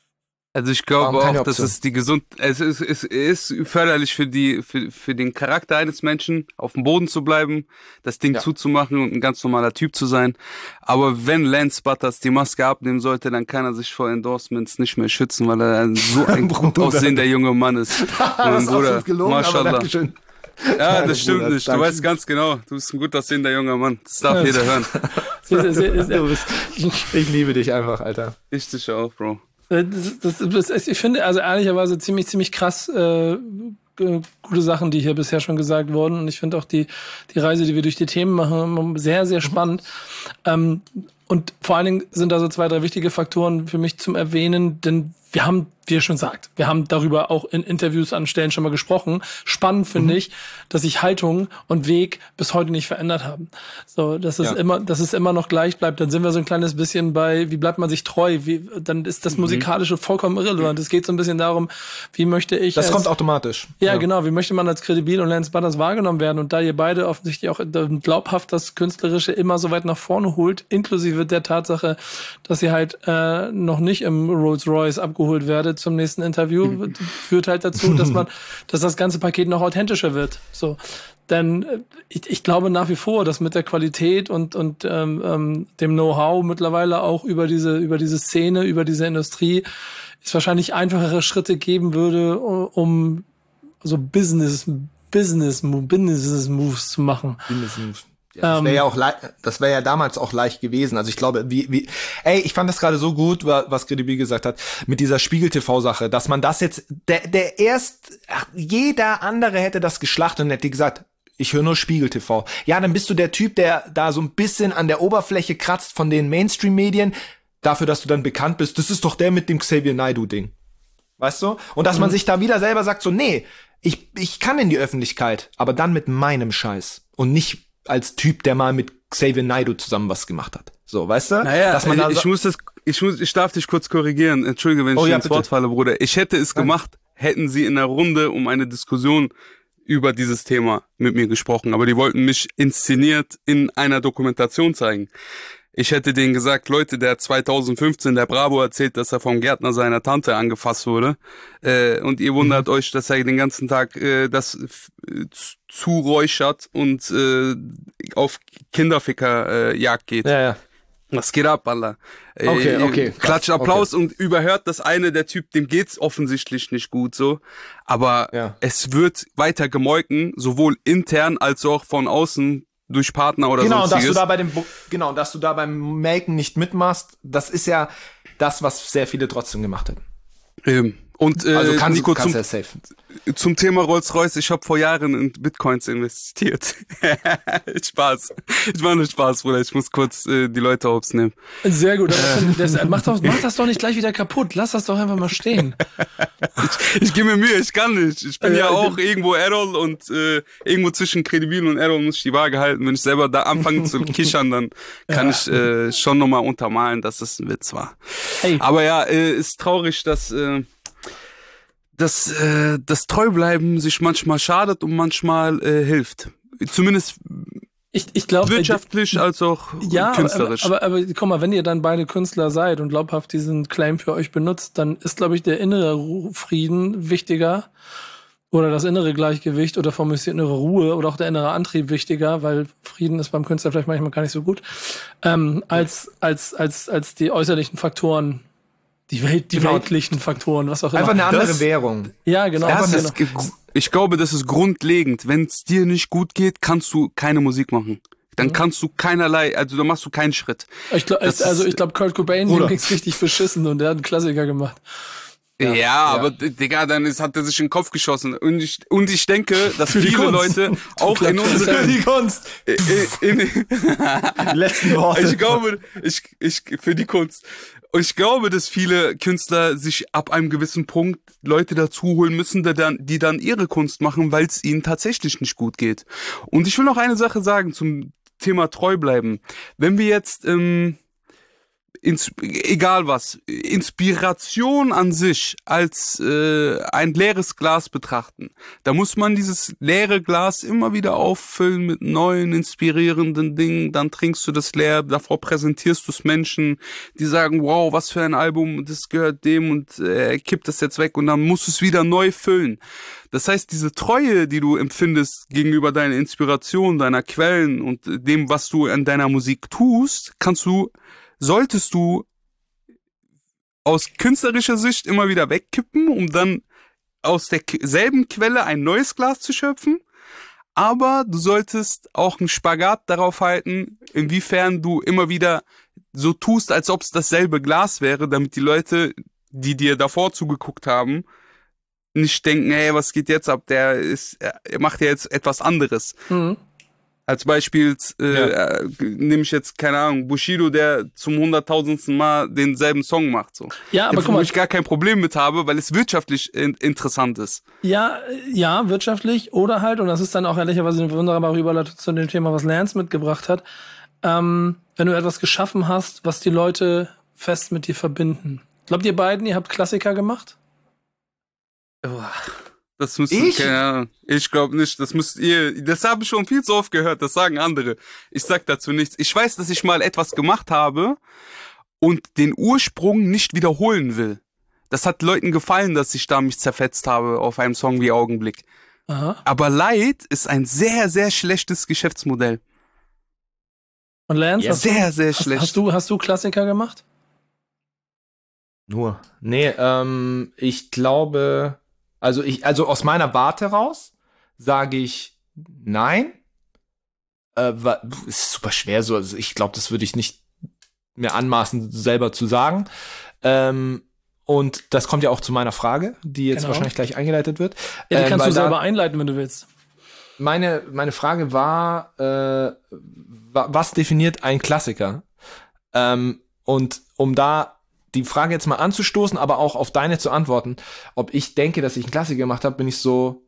Also ich glaube Warum keine auch, dass Option? es die gesund, es ist, es ist förderlich für die, für, für den Charakter eines Menschen, auf dem Boden zu bleiben, das Ding Ja. zuzumachen und ein ganz normaler Typ zu sein. Aber wenn Lance Butters die Maske abnehmen sollte, dann kann er sich vor Endorsements nicht mehr schützen, weil er ein- so ein gut Bruder. aussehender junger Mann ist. Das ist absolut gelogen, aber Mashallah. Dankeschön. Ja, Kleiner das stimmt Bruder, nicht. Du danke. weißt ganz genau, du bist ein gut aussehender junger Mann. Das darf Ja. jeder hören. Sehr, sehr, sehr, Du bist, ich liebe dich einfach, Alter. Ich dich auch, Bro. Das, das, das, das, ich finde also ehrlicherweise ziemlich, ziemlich krass äh, g- gute Sachen, die hier bisher schon gesagt wurden. Und ich finde auch die, die Reise, die wir durch die Themen machen, sehr, sehr spannend. Ähm, und vor allen Dingen sind da so zwei, drei wichtige Faktoren für mich zum Erwähnen, denn wir haben, wie ihr schon sagt, wir haben darüber auch in Interviews an Stellen schon mal gesprochen. Spannend finde ich, dass sich Haltung und Weg bis heute nicht verändert haben. So, dass es Ja. immer, dass es immer noch gleich bleibt. Dann sind wir so ein kleines bisschen bei, wie bleibt man sich treu? Wie, dann ist das Musikalische vollkommen irrelevant. Es geht so ein bisschen darum, wie möchte ich Das als, kommt automatisch. ja, genau, wie möchte man als Credibil und Lance Butters wahrgenommen werden? Und da ihr beide offensichtlich auch glaubhaft das Künstlerische immer so weit nach vorne holt, inklusive der Tatsache, dass ihr halt äh, noch nicht im Rolls Royce abgeholt werdet zum nächsten Interview, führt halt dazu, dass man, dass das ganze Paket noch authentischer wird. So. Denn äh, ich, ich glaube nach wie vor, dass mit der Qualität und, und ähm, ähm, dem Know-how mittlerweile auch über diese, über diese Szene, über diese Industrie es wahrscheinlich einfachere Schritte geben würde, um so Business, Business, Business Moves zu machen. Ja, das wäre ja auch lei- das wäre ja damals auch leicht gewesen. Also ich glaube, wie, wie, ey, ich fand das gerade so gut, wa- was Credibil gesagt hat, mit dieser Spiegel-T V-Sache, dass man das jetzt, der, der erst, ach, jeder andere hätte das geschlachtet und hätte gesagt, ich höre nur Spiegel-T V. Ja, dann bist du der Typ, der da so ein bisschen an der Oberfläche kratzt von den Mainstream-Medien, dafür, dass du dann bekannt bist. Das ist doch der mit dem Xavier Naidoo-Ding. Weißt du? Und dass man sich da wieder selber sagt, so, nee, ich, ich kann in die Öffentlichkeit, aber dann mit meinem Scheiß und nicht als Typ, der mal mit Xavier Naidoo zusammen was gemacht hat. So, weißt du? Naja, dass man da ich, ich so- muss das, ich muss, ich darf dich kurz korrigieren. Entschuldige, wenn ich Oh, dir ja, ins bitte. Wort falle, Bruder. Ich hätte es gemacht, hätten sie in der Runde um eine Diskussion über dieses Thema mit mir gesprochen. Aber die wollten mich inszeniert in einer Dokumentation zeigen. Ich hätte denen gesagt, Leute, der zweitausendfünfzehn der Bravo erzählt, dass er vom Gärtner seiner Tante angefasst wurde. Äh, und ihr wundert Mhm. euch, dass er den ganzen Tag äh, das äh, zuräuchert und äh, auf Kinderficker äh, Jagd geht. ja, ja. Was geht ab, Alter? Äh, Okay, okay, Klatsch, krass, Applaus und überhört das eine, der Typ, dem geht's offensichtlich nicht gut so. Aber Ja. es wird weiter gemolken, sowohl intern als auch von außen durch Partner oder Genau, und dass du sonstiges. da bei dem, Bu- genau, dass du da beim Melken nicht mitmachst, das ist ja das, was sehr viele trotzdem gemacht hätten. Ähm, und äh, Also kannst Nico, du kannst zum, ja safe. zum Thema Rolls-Royce, ich habe vor Jahren in Bitcoins investiert. Spaß. Ich mache nur Spaß, Bruder. Ich muss kurz äh, die Leute aufs nehmen. Sehr gut. Aber das, mach, doch, mach das doch nicht gleich wieder kaputt. Lass das doch einfach mal stehen. Ich, ich gebe mir Mühe, ich kann nicht. Ich bin Ja, ja ich- auch irgendwo Errol und äh, irgendwo zwischen Credibil und Errol muss ich die Waage halten. Wenn ich selber da anfange zu kichern, dann kann Ja. ich äh, schon nochmal untermalen, dass es ein Witz war. Hey. Aber ja, äh, ist traurig, dass äh, dass äh, das Treubleiben sich manchmal schadet und manchmal äh, hilft. Zumindest Ich, ich glaube, wirtschaftlich als auch ja, künstlerisch. aber, aber, aber guck mal, wenn ihr dann beide Künstler seid und glaubhaft diesen Claim für euch benutzt, dann ist, glaube ich, der innere Ru- Frieden wichtiger oder das innere Gleichgewicht oder von mir aus die innere Ruhe oder auch der innere Antrieb wichtiger, weil Frieden ist beim Künstler vielleicht manchmal gar nicht so gut, ähm, als, als, als, als die äußerlichen Faktoren, die, Welt, die Genau. weltlichen Faktoren, was auch immer. Einfach eine andere Das- Währung. Ja, genau. Das genau. ist, ge- ich glaube, das ist grundlegend. Wenn es dir nicht gut geht, kannst du keine Musik machen. Dann Mhm. kannst du keinerlei, also dann machst du keinen Schritt. Ich glaub, das also ist- ich glaube, Kurt Cobain, dem Bruder. ging's richtig beschissen und der hat einen Klassiker gemacht. Ja, aber d- Digga, dann ist, hat er sich in den Kopf geschossen. Und ich, und ich denke, dass Für die viele Kunst. Leute auch in Für unseren, die Kunst. in, in, Die letzten Worte. ich glaube, ich, ich, für die Kunst. Und ich glaube, dass viele Künstler sich ab einem gewissen Punkt Leute dazu holen müssen, die dann, die dann ihre Kunst machen, weil es ihnen tatsächlich nicht gut geht. Und ich will noch eine Sache sagen zum Thema treu bleiben. Wenn wir jetzt, ähm, ins, egal was, Inspiration an sich als äh, ein leeres Glas betrachten. Da muss man dieses leere Glas immer wieder auffüllen mit neuen, inspirierenden Dingen. Dann trinkst du das leer, davor präsentierst du es Menschen, die sagen, wow, was für ein Album, das gehört dem und er äh, kippt das jetzt weg und dann musst du es wieder neu füllen. Das heißt, diese Treue, die du empfindest gegenüber deiner Inspiration, deiner Quellen und dem, was du an deiner Musik tust, kannst du solltest du aus künstlerischer Sicht immer wieder wegkippen, um dann aus derselben Quelle ein neues Glas zu schöpfen. Aber du solltest auch einen Spagat darauf halten, inwiefern du immer wieder so tust, als ob es dasselbe Glas wäre, damit die Leute, die dir davor zugeguckt haben, nicht denken, hey, was geht jetzt ab? Der ist, er macht ja jetzt etwas anderes. Mhm. Als Beispiel äh, ja. äh, nehme ich jetzt, keine Ahnung, Bushido, der zum hunderttausendsten Mal denselben Song macht. So. Ja, aber guck mal, wo ich gar kein Problem mit habe, weil es wirtschaftlich in- interessant ist. Ja, ja, wirtschaftlich oder halt, und das ist dann auch ehrlicherweise eine wunderbare Überleitung zu dem Thema, was Lance mitgebracht hat, ähm, wenn du etwas geschaffen hast, was die Leute fest mit dir verbinden. Glaubt ihr beiden, ihr habt Klassiker gemacht? Das müsst ich? Keine Ahnung. Ich glaube nicht. Das müsst ihr. Das habe ich schon viel zu oft gehört. Das sagen andere. Ich sag dazu nichts. Ich weiß, dass ich mal etwas gemacht habe und den Ursprung nicht wiederholen will. Das hat Leuten gefallen, dass ich da mich zerfetzt habe auf einem Song wie Augenblick. Aha. Aber Light ist ein sehr, sehr schlechtes Geschäftsmodell. Und Lance, ja, hast sehr, du, sehr hast, schlecht. Hast du, hast du Klassiker gemacht? Nur. Nee, ähm, ich glaube, also ich, also aus meiner Warte raus sage ich nein. Äh, wa- ist super schwer so. Also ich glaube, das würde ich nicht mir anmaßen, selber zu sagen. Ähm, und das kommt ja auch zu meiner Frage, die jetzt Genau. wahrscheinlich gleich eingeleitet wird. Ja, die Ähm, kannst weil du da- selber einleiten, wenn du willst. Meine, meine Frage war, äh, wa- was definiert ein Klassiker? Ähm, und um da die Frage jetzt mal anzustoßen, aber auch auf deine zu antworten, ob ich denke, dass ich einen Klassiker gemacht habe, bin ich so,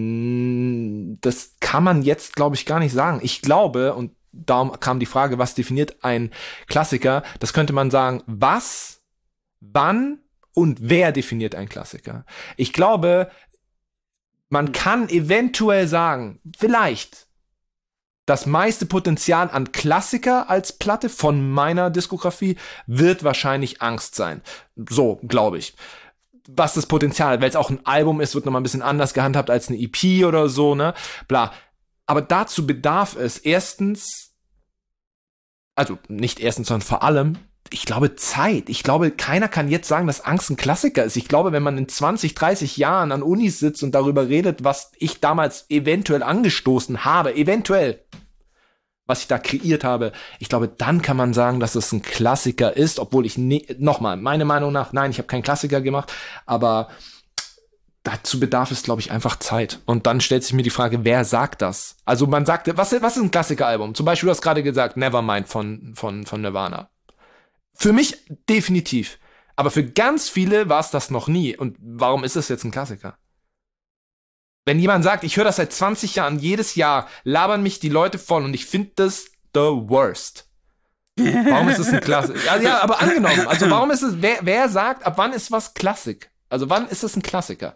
mh, das kann man jetzt, glaube ich, gar nicht sagen. Ich glaube, und darum kam die Frage, was definiert ein Klassiker? Das könnte man sagen, was, wann und wer definiert ein Klassiker? Ich glaube, man kann eventuell sagen, vielleicht das meiste Potenzial an Klassiker als Platte von meiner Diskografie wird wahrscheinlich Angst sein. So, glaube ich. Was das Potenzial, weil es auch ein Album ist, wird nochmal ein bisschen anders gehandhabt als eine E P oder so, ne? Bla. Aber dazu bedarf es erstens, also nicht erstens, sondern vor allem, ich glaube, Zeit. Ich glaube, keiner kann jetzt sagen, dass Angst ein Klassiker ist. Ich glaube, wenn man in zwanzig, dreißig Jahren an Unis sitzt und darüber redet, was ich damals eventuell angestoßen habe, eventuell, was ich da kreiert habe, ich glaube, dann kann man sagen, dass es ein Klassiker ist, obwohl ich, ne- nochmal, meiner Meinung nach, nein, ich habe keinen Klassiker gemacht, aber dazu bedarf es, glaube ich, einfach Zeit. Und dann stellt sich mir die Frage, wer sagt das? Also man sagt, was, was ist ein Klassikeralbum? Zum Beispiel, du hast gerade gesagt, Nevermind von, von, von Nirvana. Für mich definitiv. Aber für ganz viele war es das noch nie. Und warum ist es jetzt ein Klassiker? Wenn jemand sagt, ich höre das seit zwanzig Jahren, jedes Jahr labern mich die Leute voll und ich finde das the worst. Warum ist es ein Klassiker? Ja, ja, aber angenommen. Also warum ist es, wer, wer sagt, ab wann ist was Klassik? Also wann ist es ein Klassiker?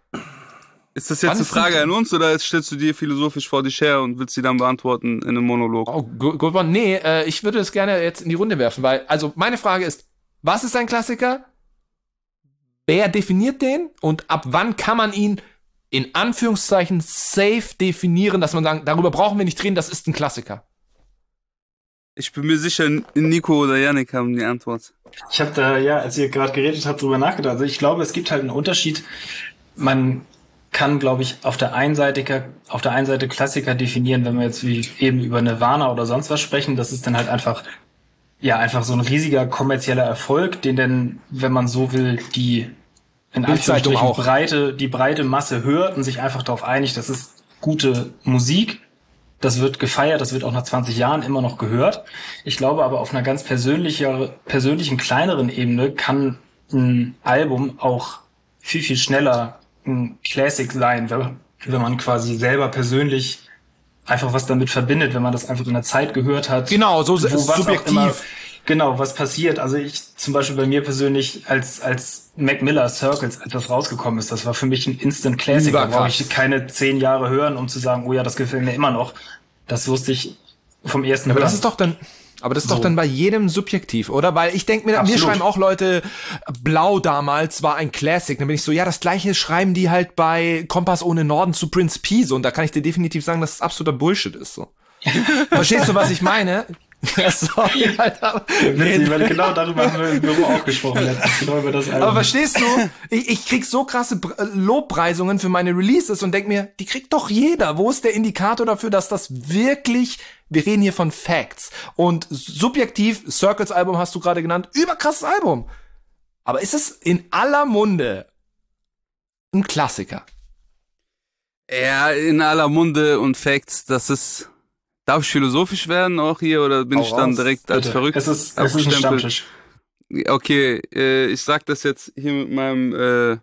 Ist das jetzt Wann eine ist Frage das- an uns oder stellst du dir philosophisch vor dich her und willst sie dann beantworten in einem Monolog? Oh, gut, gut, nee, äh, ich würde es gerne jetzt in die Runde werfen, weil, also meine Frage ist, was ist ein Klassiker? Wer definiert den? Und ab wann kann man ihn in Anführungszeichen safe definieren, dass man sagen, darüber brauchen wir nicht reden, das ist ein Klassiker. Ich bin mir sicher, Nico oder Yannick haben die Antwort. Ich habe da, ja, als ihr gerade geredet habt, drüber nachgedacht. Also ich glaube, es gibt halt einen Unterschied. Man kann, glaube ich, auf der einen Seite, auf der einen Seite Klassiker definieren, wenn wir jetzt wie eben über Nirvana oder sonst was sprechen. Das ist dann halt einfach, ja, einfach so ein riesiger kommerzieller Erfolg, den dann, wenn man so will, die in Bildzeitung Anführungsstrichen auch. breite, die breite Masse hört und sich einfach darauf einigt, das ist gute Musik. Das wird gefeiert, das wird auch nach zwanzig Jahren immer noch gehört. Ich glaube aber auf einer ganz persönlicher, persönlichen, kleineren Ebene kann ein Album auch viel, viel schneller ein Classic sein, wenn wenn man quasi selber persönlich einfach was damit verbindet, wenn man das einfach in der Zeit gehört hat. Genau, so wo was auch subjektiv. immer- Genau, was passiert? Also ich zum Beispiel bei mir persönlich, als als Mac Miller Circles etwas rausgekommen ist, das war für mich ein Instant Classic. Da brauche ich keine zehn Jahre hören, um zu sagen, oh ja, das gefällt mir immer noch. Das wusste ich vom ersten Mal. Aber das ist doch dann, aber das ist So. doch dann bei jedem subjektiv, oder? Weil ich denke mir, Absolut. mir schreiben auch Leute, Blau damals war ein Classic. Dann bin ich so, ja, das gleiche schreiben die halt bei Kompass ohne Norden zu Prince P. So, und da kann ich dir definitiv sagen, dass es absoluter Bullshit ist. So. Verstehst du, was ich meine? Ja, sorry, Alter. Witzig, weil genau darüber haben wir im Büro auch gesprochen letztens, genau über das Album. Aber verstehst du, ich, ich krieg so krasse Br- Lobpreisungen für meine Releases und denk mir, die kriegt doch jeder. Wo ist der Indikator dafür, dass das wirklich, wir reden hier von Facts. Und subjektiv, Circles Album hast du gerade genannt, überkrasses Album. Aber ist es in aller Munde ein Klassiker? Ja, in aller Munde und Facts, das ist... Darf ich philosophisch werden auch hier oder bin Hau ich dann raus, direkt als Bitte. verrückt Es ist, es ist ein abgestempelt? Stammtisch. Okay, äh, ich sag das jetzt hier mit meinem äh,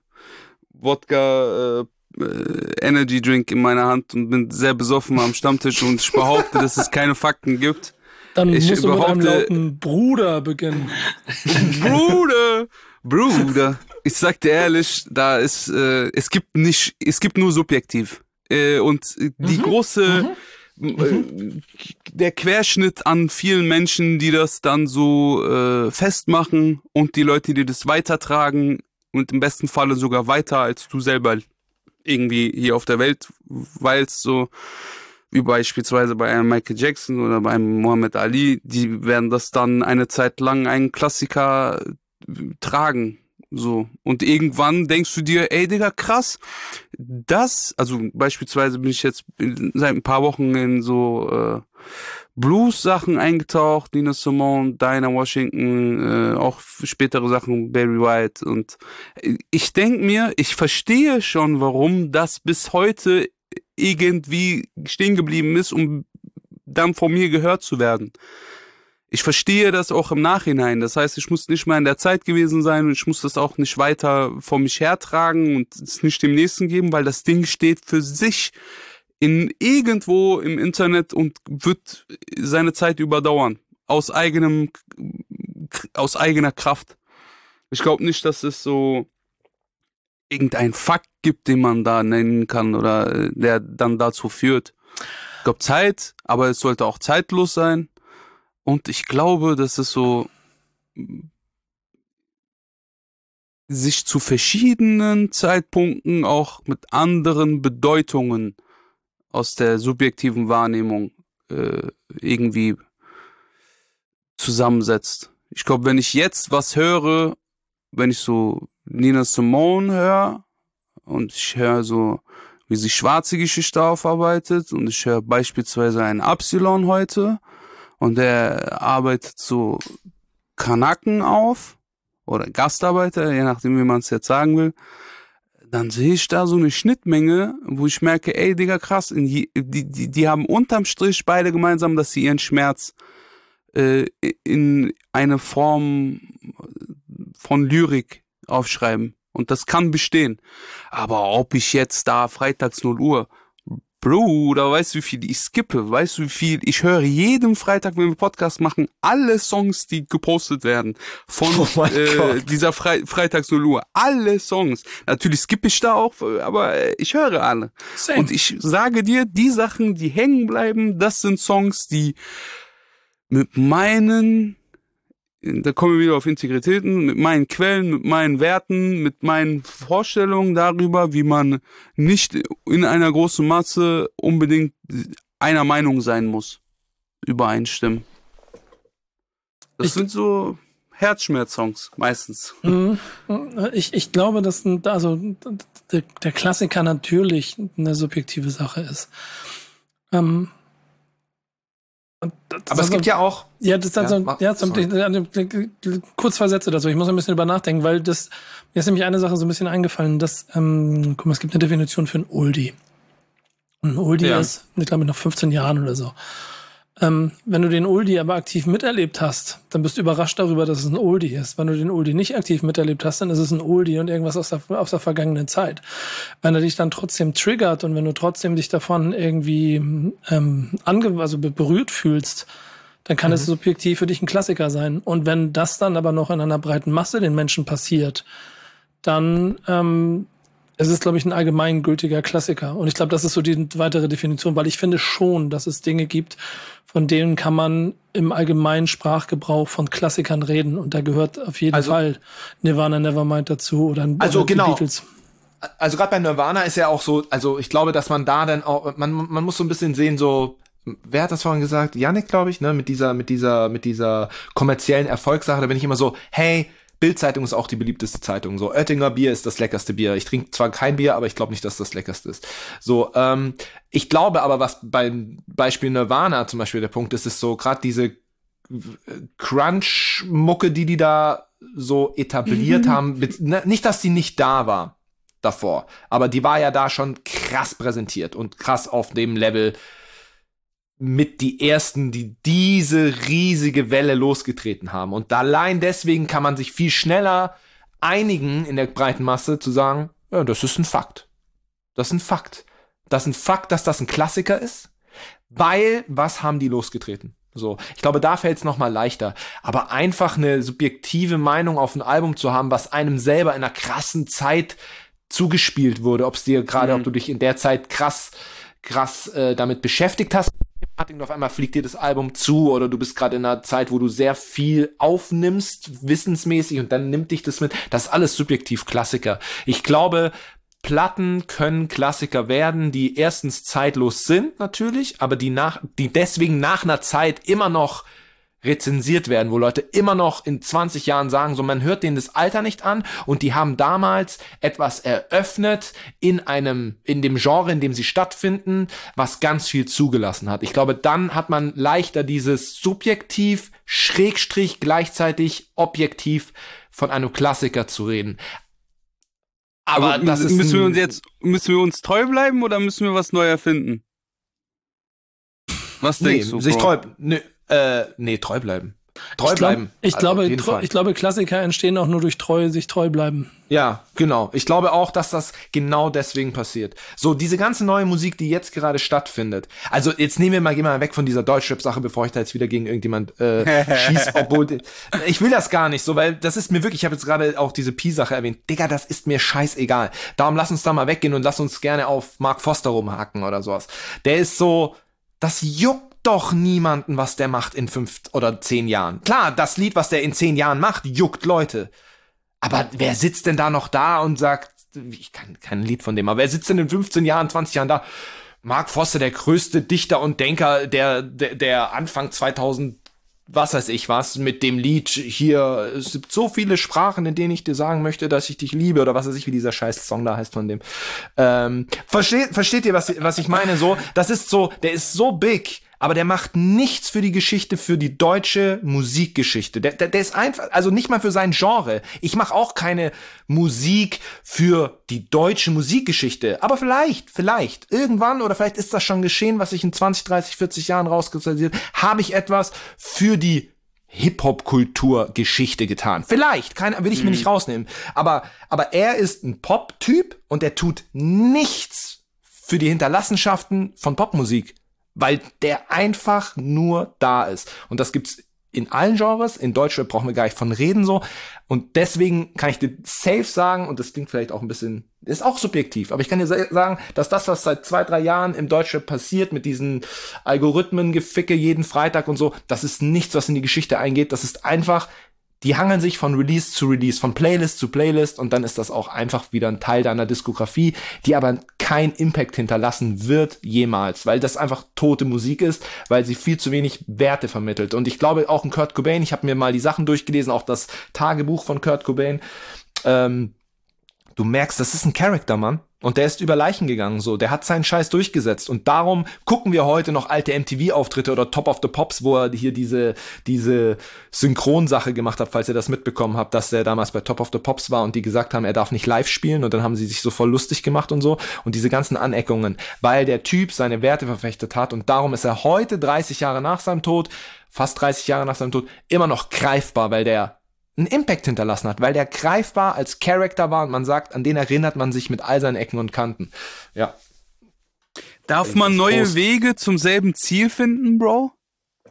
Wodka äh, äh, Energy Drink in meiner Hand und bin sehr besoffen am Stammtisch und ich behaupte, dass es keine Fakten gibt. Dann Ich musst du mit einem behaupte- lauten Bruder beginnen. Bruder, Bruder, ich sag dir ehrlich, da ist äh, es gibt nicht, es gibt nur subjektiv äh, und die große äh, der Querschnitt an vielen Menschen, die das dann so äh, festmachen und die Leute, die das weitertragen und im besten Falle sogar weiter als du selber irgendwie hier auf der Welt weilst, so wie beispielsweise bei einem Michael Jackson oder bei einem Muhammad Ali, die werden das dann eine Zeit lang einen Klassiker äh, tragen. So. Und irgendwann denkst du dir, ey Digga, krass, das, also beispielsweise bin ich jetzt seit ein paar Wochen in so äh, Blues-Sachen eingetaucht, Nina Simone, Dinah Washington, äh, auch spätere Sachen, Barry White. Und ich denk mir, ich verstehe schon, warum das bis heute irgendwie stehen geblieben ist, um dann von mir gehört zu werden. Ich verstehe das auch im Nachhinein. Das heißt, ich muss nicht mehr in der Zeit gewesen sein und ich muss das auch nicht weiter vor mich hertragen und es nicht dem Nächsten geben, weil das Ding steht für sich in irgendwo im Internet und wird seine Zeit überdauern. Aus eigenem, aus eigener Kraft. Ich glaube nicht, dass es so irgendein Fakt gibt, den man da nennen kann oder der dann dazu führt. Ich glaube Zeit, aber es sollte auch zeitlos sein. Und ich glaube, dass es so sich zu verschiedenen Zeitpunkten auch mit anderen Bedeutungen aus der subjektiven Wahrnehmung äh, irgendwie zusammensetzt. Ich glaube, wenn ich jetzt was höre, wenn ich so Nina Simone höre und ich höre so, wie sie schwarze Geschichte aufarbeitet und ich höre beispielsweise einen Absilon heute und der arbeitet so Kanaken auf oder Gastarbeiter, je nachdem, wie man es jetzt sagen will, dann sehe ich da so eine Schnittmenge, wo ich merke, ey, Digga, krass, in je, die, die, die haben unterm Strich beide gemeinsam, dass sie ihren Schmerz äh, in eine Form von Lyrik aufschreiben. Und das kann bestehen. Aber ob ich jetzt da freitags null Uhr, Bruder, weißt du, wie viel ich skippe? Weißt du, wie viel? Ich höre jeden Freitag, wenn wir Podcast machen, alle Songs, die gepostet werden von Oh mein äh, Gott. dieser Fre freitags null Uhr. Alle Songs. Natürlich skippe ich da auch, aber ich höre alle. Same. Und ich sage dir, die Sachen, die hängen bleiben, das sind Songs, die mit meinen, da kommen wir wieder auf Integritäten, mit meinen Quellen, mit meinen Werten, mit meinen Vorstellungen darüber, wie man nicht in einer großen Masse unbedingt einer Meinung sein muss, übereinstimmen. Das Ich- sind so Herzschmerz-Songs meistens. Mhm. Ich, ich glaube, dass ein- also der, der Klassiker natürlich eine subjektive Sache ist. Ähm, und das- Aber es also- gibt ja auch, Ja, das ist dann Ja, so, mach- ja, so, sorry. kurz zwei Sätze dazu. Ich muss ein bisschen drüber nachdenken, weil das, mir ist nämlich eine Sache so ein bisschen eingefallen, dass, ähm, guck mal, es gibt eine Definition für ein Oldie. Und ein Oldie Ja. ist, ich glaube, nach fünfzehn Jahren oder so. Ähm, wenn du den Oldie aber aktiv miterlebt hast, dann bist du überrascht darüber, dass es ein Oldie ist. Wenn du den Oldie nicht aktiv miterlebt hast, dann ist es ein Oldie und irgendwas aus der, aus der vergangenen Zeit. Wenn er dich dann trotzdem triggert und wenn du trotzdem dich davon irgendwie ähm, ange also be- berührt fühlst, dann kann mhm. es subjektiv für dich ein Klassiker sein. Und wenn das dann aber noch in einer breiten Masse den Menschen passiert, dann ähm, es ist, glaube ich, ein allgemeingültiger Klassiker. Und ich glaube, das ist so die weitere Definition, weil ich finde schon, dass es Dinge gibt, von denen kann man im allgemeinen Sprachgebrauch von Klassikern reden. Und da gehört auf jeden also, Fall Nirvana Nevermind dazu oder, also oder die genau. Beatles. Also gerade bei Nirvana ist ja auch so, also ich glaube, dass man da dann auch, man, man muss so ein bisschen sehen, so, wer hat das vorhin gesagt? Yannick, glaube ich, ne, mit dieser, mit dieser, mit dieser kommerziellen Erfolgssache, da bin ich immer so, hey, Bild-Zeitung ist auch die beliebteste Zeitung. So, Oettinger Bier ist das leckerste Bier. Ich trinke zwar kein Bier, aber ich glaube nicht, dass das leckerste ist. So, ähm, ich glaube aber, was beim Beispiel Nirvana zum Beispiel der Punkt ist, ist so gerade diese Crunch-Mucke, die die da so etabliert mhm. haben. Nicht, dass die nicht da war davor, aber die war ja da schon krass präsentiert und krass auf dem Level mit die ersten, die diese riesige Welle losgetreten haben. Und allein deswegen kann man sich viel schneller einigen in der breiten Masse zu sagen, ja, das ist ein Fakt. Das ist ein Fakt. Das ist ein Fakt, dass das ein Klassiker ist, weil was haben die losgetreten? So, ich glaube, da fällt es noch mal leichter. Aber einfach eine subjektive Meinung auf ein Album zu haben, was einem selber in einer krassen Zeit zugespielt wurde, ob es dir gerade, mhm. ob du dich in der Zeit krass, krass äh, damit beschäftigt hast, und auf einmal fliegt dir das Album zu oder du bist gerade in einer Zeit, wo du sehr viel aufnimmst, wissensmäßig und dann nimmt dich das mit. Das ist alles subjektiv Klassiker. Ich glaube, Platten können Klassiker werden, die erstens zeitlos sind natürlich, aber die nach, die deswegen nach einer Zeit immer noch rezensiert werden, wo Leute immer noch in zwanzig Jahren sagen, so man hört denen das Alter nicht an und die haben damals etwas eröffnet in einem, in dem Genre, in dem sie stattfinden, was ganz viel zugelassen hat. Ich glaube, dann hat man leichter dieses subjektiv, Schrägstrich, gleichzeitig objektiv von einem Klassiker zu reden. Aber, Aber das ist müssen wir uns jetzt, müssen wir uns treu bleiben oder müssen wir was neu erfinden? Was nee, denkst du? Sich Bro? treu, nö, Äh, nee, treu bleiben. Treu ich glaub, bleiben. Ich, also glaube, treu, ich glaube, Klassiker entstehen auch nur durch treu, sich treu bleiben. Ja, genau. Ich glaube auch, dass das genau deswegen passiert. So, diese ganze neue Musik, die jetzt gerade stattfindet. Also, jetzt nehmen wir mal, gehen wir mal weg von dieser Deutschrap-Sache, bevor ich da jetzt wieder gegen irgendjemand äh, schieß, obwohl, ich will das gar nicht so, weil das ist mir wirklich, ich habe jetzt gerade auch diese Pi-Sache erwähnt. Digga, das ist mir scheißegal. Darum lass uns da mal weggehen und lass uns gerne auf Mark Foster rumhacken oder sowas. Der ist so, das juckt doch niemanden, was der macht in fünf oder zehn Jahren. Klar, das Lied, was der in zehn Jahren macht, juckt Leute. Aber wer sitzt denn da noch da und sagt, ich kann kein Lied von dem, aber wer sitzt denn in fünfzehn Jahren, zwanzig Jahren da? Mark Foster, der größte Dichter und Denker, der, der, der Anfang zweitausend, was weiß ich was, mit dem Lied hier, es gibt so viele Sprachen, in denen ich dir sagen möchte, dass ich dich liebe, oder was weiß ich, wie dieser scheiß Song da heißt von dem. Ähm, versteht, versteht ihr, was, was ich meine? So, das ist so, der ist so big, aber der macht nichts für die Geschichte, für die deutsche Musikgeschichte. Der, der, der ist einfach, also nicht mal für sein Genre. Ich mache auch keine Musik für die deutsche Musikgeschichte. Aber vielleicht, vielleicht, irgendwann, oder vielleicht ist das schon geschehen, was ich in zwanzig, dreißig, vierzig Jahren rauskristallisiert, habe ich etwas für die Hip-Hop-Kultur-Geschichte getan. Vielleicht, keine, will ich mir nicht rausnehmen. Aber, aber er ist ein Pop-Typ und er tut nichts für die Hinterlassenschaften von Popmusik. Weil der einfach nur da ist. Und das gibt's in allen Genres. In Deutschrap brauchen wir gar nicht von reden so. Und deswegen kann ich dir safe sagen, und das klingt vielleicht auch ein bisschen, ist auch subjektiv, aber ich kann dir sagen, dass das, was seit zwei, drei Jahren im Deutschrap passiert, mit diesen Algorithmen-Geficke jeden Freitag und so, das ist nichts, was in die Geschichte eingeht. Das ist einfach, die hangeln sich von Release zu Release, von Playlist zu Playlist und dann ist das auch einfach wieder ein Teil deiner Diskografie, die aber keinen Impact hinterlassen wird jemals, weil das einfach tote Musik ist, weil sie viel zu wenig Werte vermittelt. Und ich glaube auch ein Kurt Cobain, ich habe mir mal die Sachen durchgelesen, auch das Tagebuch von Kurt Cobain, ähm, du merkst, das ist ein Charakter, Mann. Und der ist über Leichen gegangen, so. Der hat seinen Scheiß durchgesetzt. Und darum gucken wir heute noch alte M T V-Auftritte oder Top of the Pops, wo er hier diese, diese Synchronsache gemacht hat, falls ihr das mitbekommen habt, dass er damals bei Top of the Pops war und die gesagt haben, er darf nicht live spielen. Und dann haben sie sich so voll lustig gemacht und so. Und diese ganzen Aneckungen, weil der Typ seine Werte verfechtet hat. Und darum ist er heute, dreißig Jahre nach seinem Tod, fast dreißig Jahre nach seinem Tod, immer noch greifbar, weil der einen Impact hinterlassen hat, weil der greifbar als Charakter war und man sagt, an den erinnert man sich mit all seinen Ecken und Kanten. Ja. Darf man neue groß. Wege zum selben Ziel finden, Bro?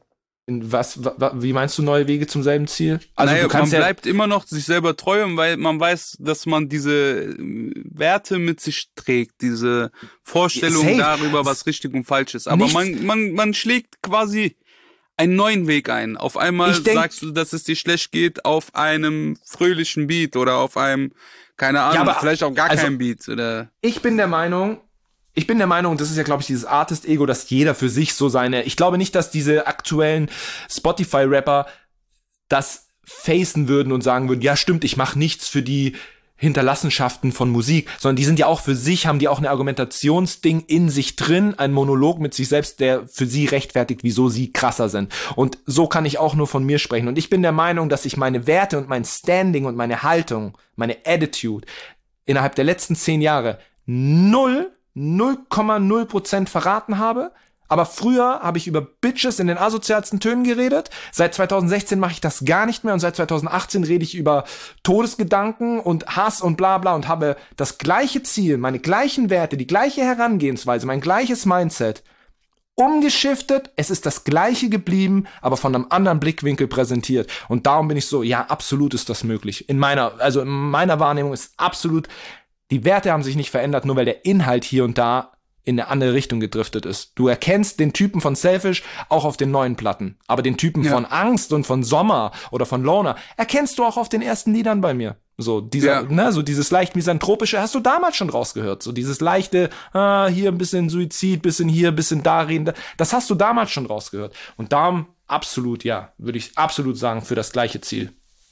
In was, wa, wie meinst du neue Wege zum selben Ziel? Also naja, du kannst man ja bleibt immer noch sich selber treu, weil man weiß, dass man diese Werte mit sich trägt, diese Vorstellung Safe. darüber, was richtig und falsch ist. Aber man, man, man schlägt quasi einen neuen Weg ein. Auf einmal denk, sagst du, dass es dir schlecht geht auf einem fröhlichen Beat oder auf einem, keine Ahnung, ja, aber, vielleicht auch gar also, kein Beat. Oder ich bin der Meinung, Ich bin der Meinung, das ist ja, glaube ich, dieses Artist-Ego, dass jeder für sich so seine, ich glaube nicht, dass diese aktuellen Spotify-Rapper das facen würden und sagen würden, ja stimmt, ich mache nichts für die Hinterlassenschaften von Musik, sondern die sind ja auch für sich, haben die auch ein Argumentationsding in sich drin, ein Monolog mit sich selbst, der für sie rechtfertigt, wieso sie krasser sind. Und so kann ich auch nur von mir sprechen. Und ich bin der Meinung, dass ich meine Werte und mein Standing und meine Haltung, meine Attitude innerhalb der letzten zehn Jahre null null Komma null Prozent verraten habe, aber früher habe ich über Bitches in den asozialsten Tönen geredet. Seit zwanzig sechzehn mache ich das gar nicht mehr und seit zwanzig achtzehn rede ich über Todesgedanken und Hass und bla bla und habe das gleiche Ziel, meine gleichen Werte, die gleiche Herangehensweise, mein gleiches Mindset umgeschiftet. Es ist das gleiche geblieben, aber von einem anderen Blickwinkel präsentiert. Und darum bin ich so, ja, absolut ist das möglich. In meiner, also in meiner Wahrnehmung ist absolut. Die Werte haben sich nicht verändert, nur weil der Inhalt hier und da in eine andere Richtung gedriftet ist. Du erkennst den Typen von Selfish auch auf den neuen Platten. Aber den Typen ja. von Angst und von Sommer oder von Loner erkennst du auch auf den ersten Liedern bei mir. So, dieser, ja. ne, so dieses leicht misanthropische hast du damals schon rausgehört. So dieses leichte, ah, hier ein bisschen Suizid, bisschen hier, bisschen da reden. Das hast du damals schon rausgehört. Und darum absolut, ja, würde ich absolut sagen, für das gleiche Ziel.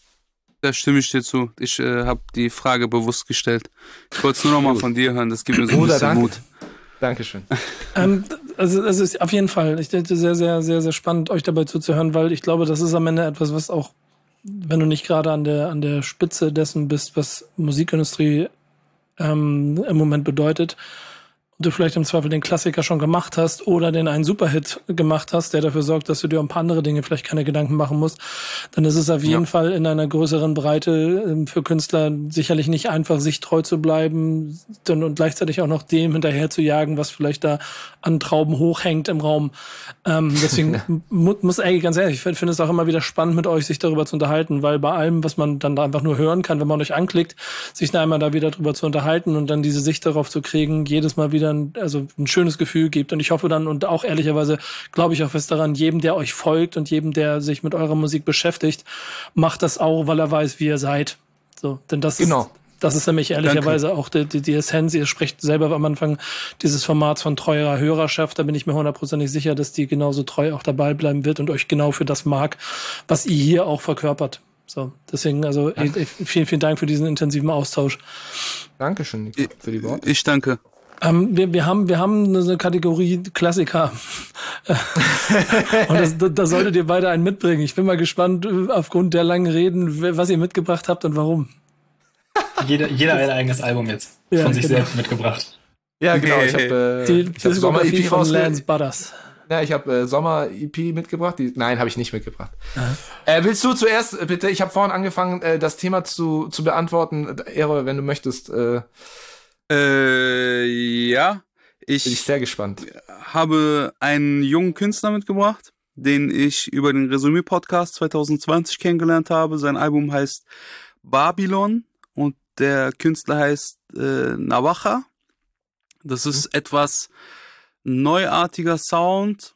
Da stimme ich dir zu. Ich äh, habe die Frage bewusst gestellt. Ich wollte es nur noch mal von dir hören. Das gibt mir so ein bisschen danke. Mut. Dankeschön. ähm, also es ist auf jeden Fall, ich denke, sehr, sehr, sehr, sehr spannend, euch dabei zuzuhören, weil ich glaube, das ist am Ende etwas, was auch, wenn du nicht gerade an der, an der Spitze dessen bist, was Musikindustrie ähm, im Moment bedeutet, du vielleicht im Zweifel den Klassiker schon gemacht hast oder den einen Superhit gemacht hast, der dafür sorgt, dass du dir um ein paar andere Dinge vielleicht keine Gedanken machen musst, dann ist es auf jeden ja. Fall in einer größeren Breite für Künstler sicherlich nicht einfach, sich treu zu bleiben und gleichzeitig auch noch dem hinterher zu jagen, was vielleicht da an Trauben hochhängt im Raum. Ähm, deswegen muss, ey, ganz ehrlich, ich finde es auch immer wieder spannend, mit euch sich darüber zu unterhalten, weil bei allem, was man dann da einfach nur hören kann, wenn man euch anklickt, sich einmal da wieder drüber zu unterhalten und dann diese Sicht darauf zu kriegen, jedes Mal wieder ein, also ein schönes Gefühl gibt. Und ich hoffe dann, und auch ehrlicherweise glaube ich auch fest daran, jedem, der euch folgt und jedem, der sich mit eurer Musik beschäftigt, macht das auch, weil er weiß, wie ihr seid. So, denn das genau. ist Das ist nämlich ehrlicherweise Danke. auch die, die, die Essenz. Ihr sprecht selber am Anfang dieses Formats von treuer Hörerschaft. Da bin ich mir hundertprozentig sicher, dass die genauso treu auch dabei bleiben wird und euch genau für das mag, was ihr hier auch verkörpert. So, deswegen, also ich, vielen, vielen Dank für diesen intensiven Austausch. Dankeschön Nico, für die Worte. Ich danke. Ähm, wir, wir haben, wir haben eine Kategorie Klassiker. Und das, da, da solltet ihr beide einen mitbringen. Ich bin mal gespannt, aufgrund der langen Reden, was ihr mitgebracht habt und warum. Jeder, jeder ein eigenes Album jetzt ja, von sich genau. selbst mitgebracht. Ja, genau. Ich habe äh, die, die hab Sommer-E P von rausge- Lance Butters. Ja, ich habe äh, Sommer-E P mitgebracht. Die, nein, habe ich nicht mitgebracht. Äh, willst du zuerst, äh, bitte? Ich habe vorhin angefangen, äh, das Thema zu, zu beantworten. Ero, wenn du möchtest. Äh, äh, ja. Ich bin ich sehr gespannt. habe einen jungen Künstler mitgebracht, den ich über den Resümee-Podcast zwanzig zwanzig kennengelernt habe. Sein Album heißt Babylon. Und der Künstler heißt äh, Navaja. Das ist mhm. etwas neuartiger Sound.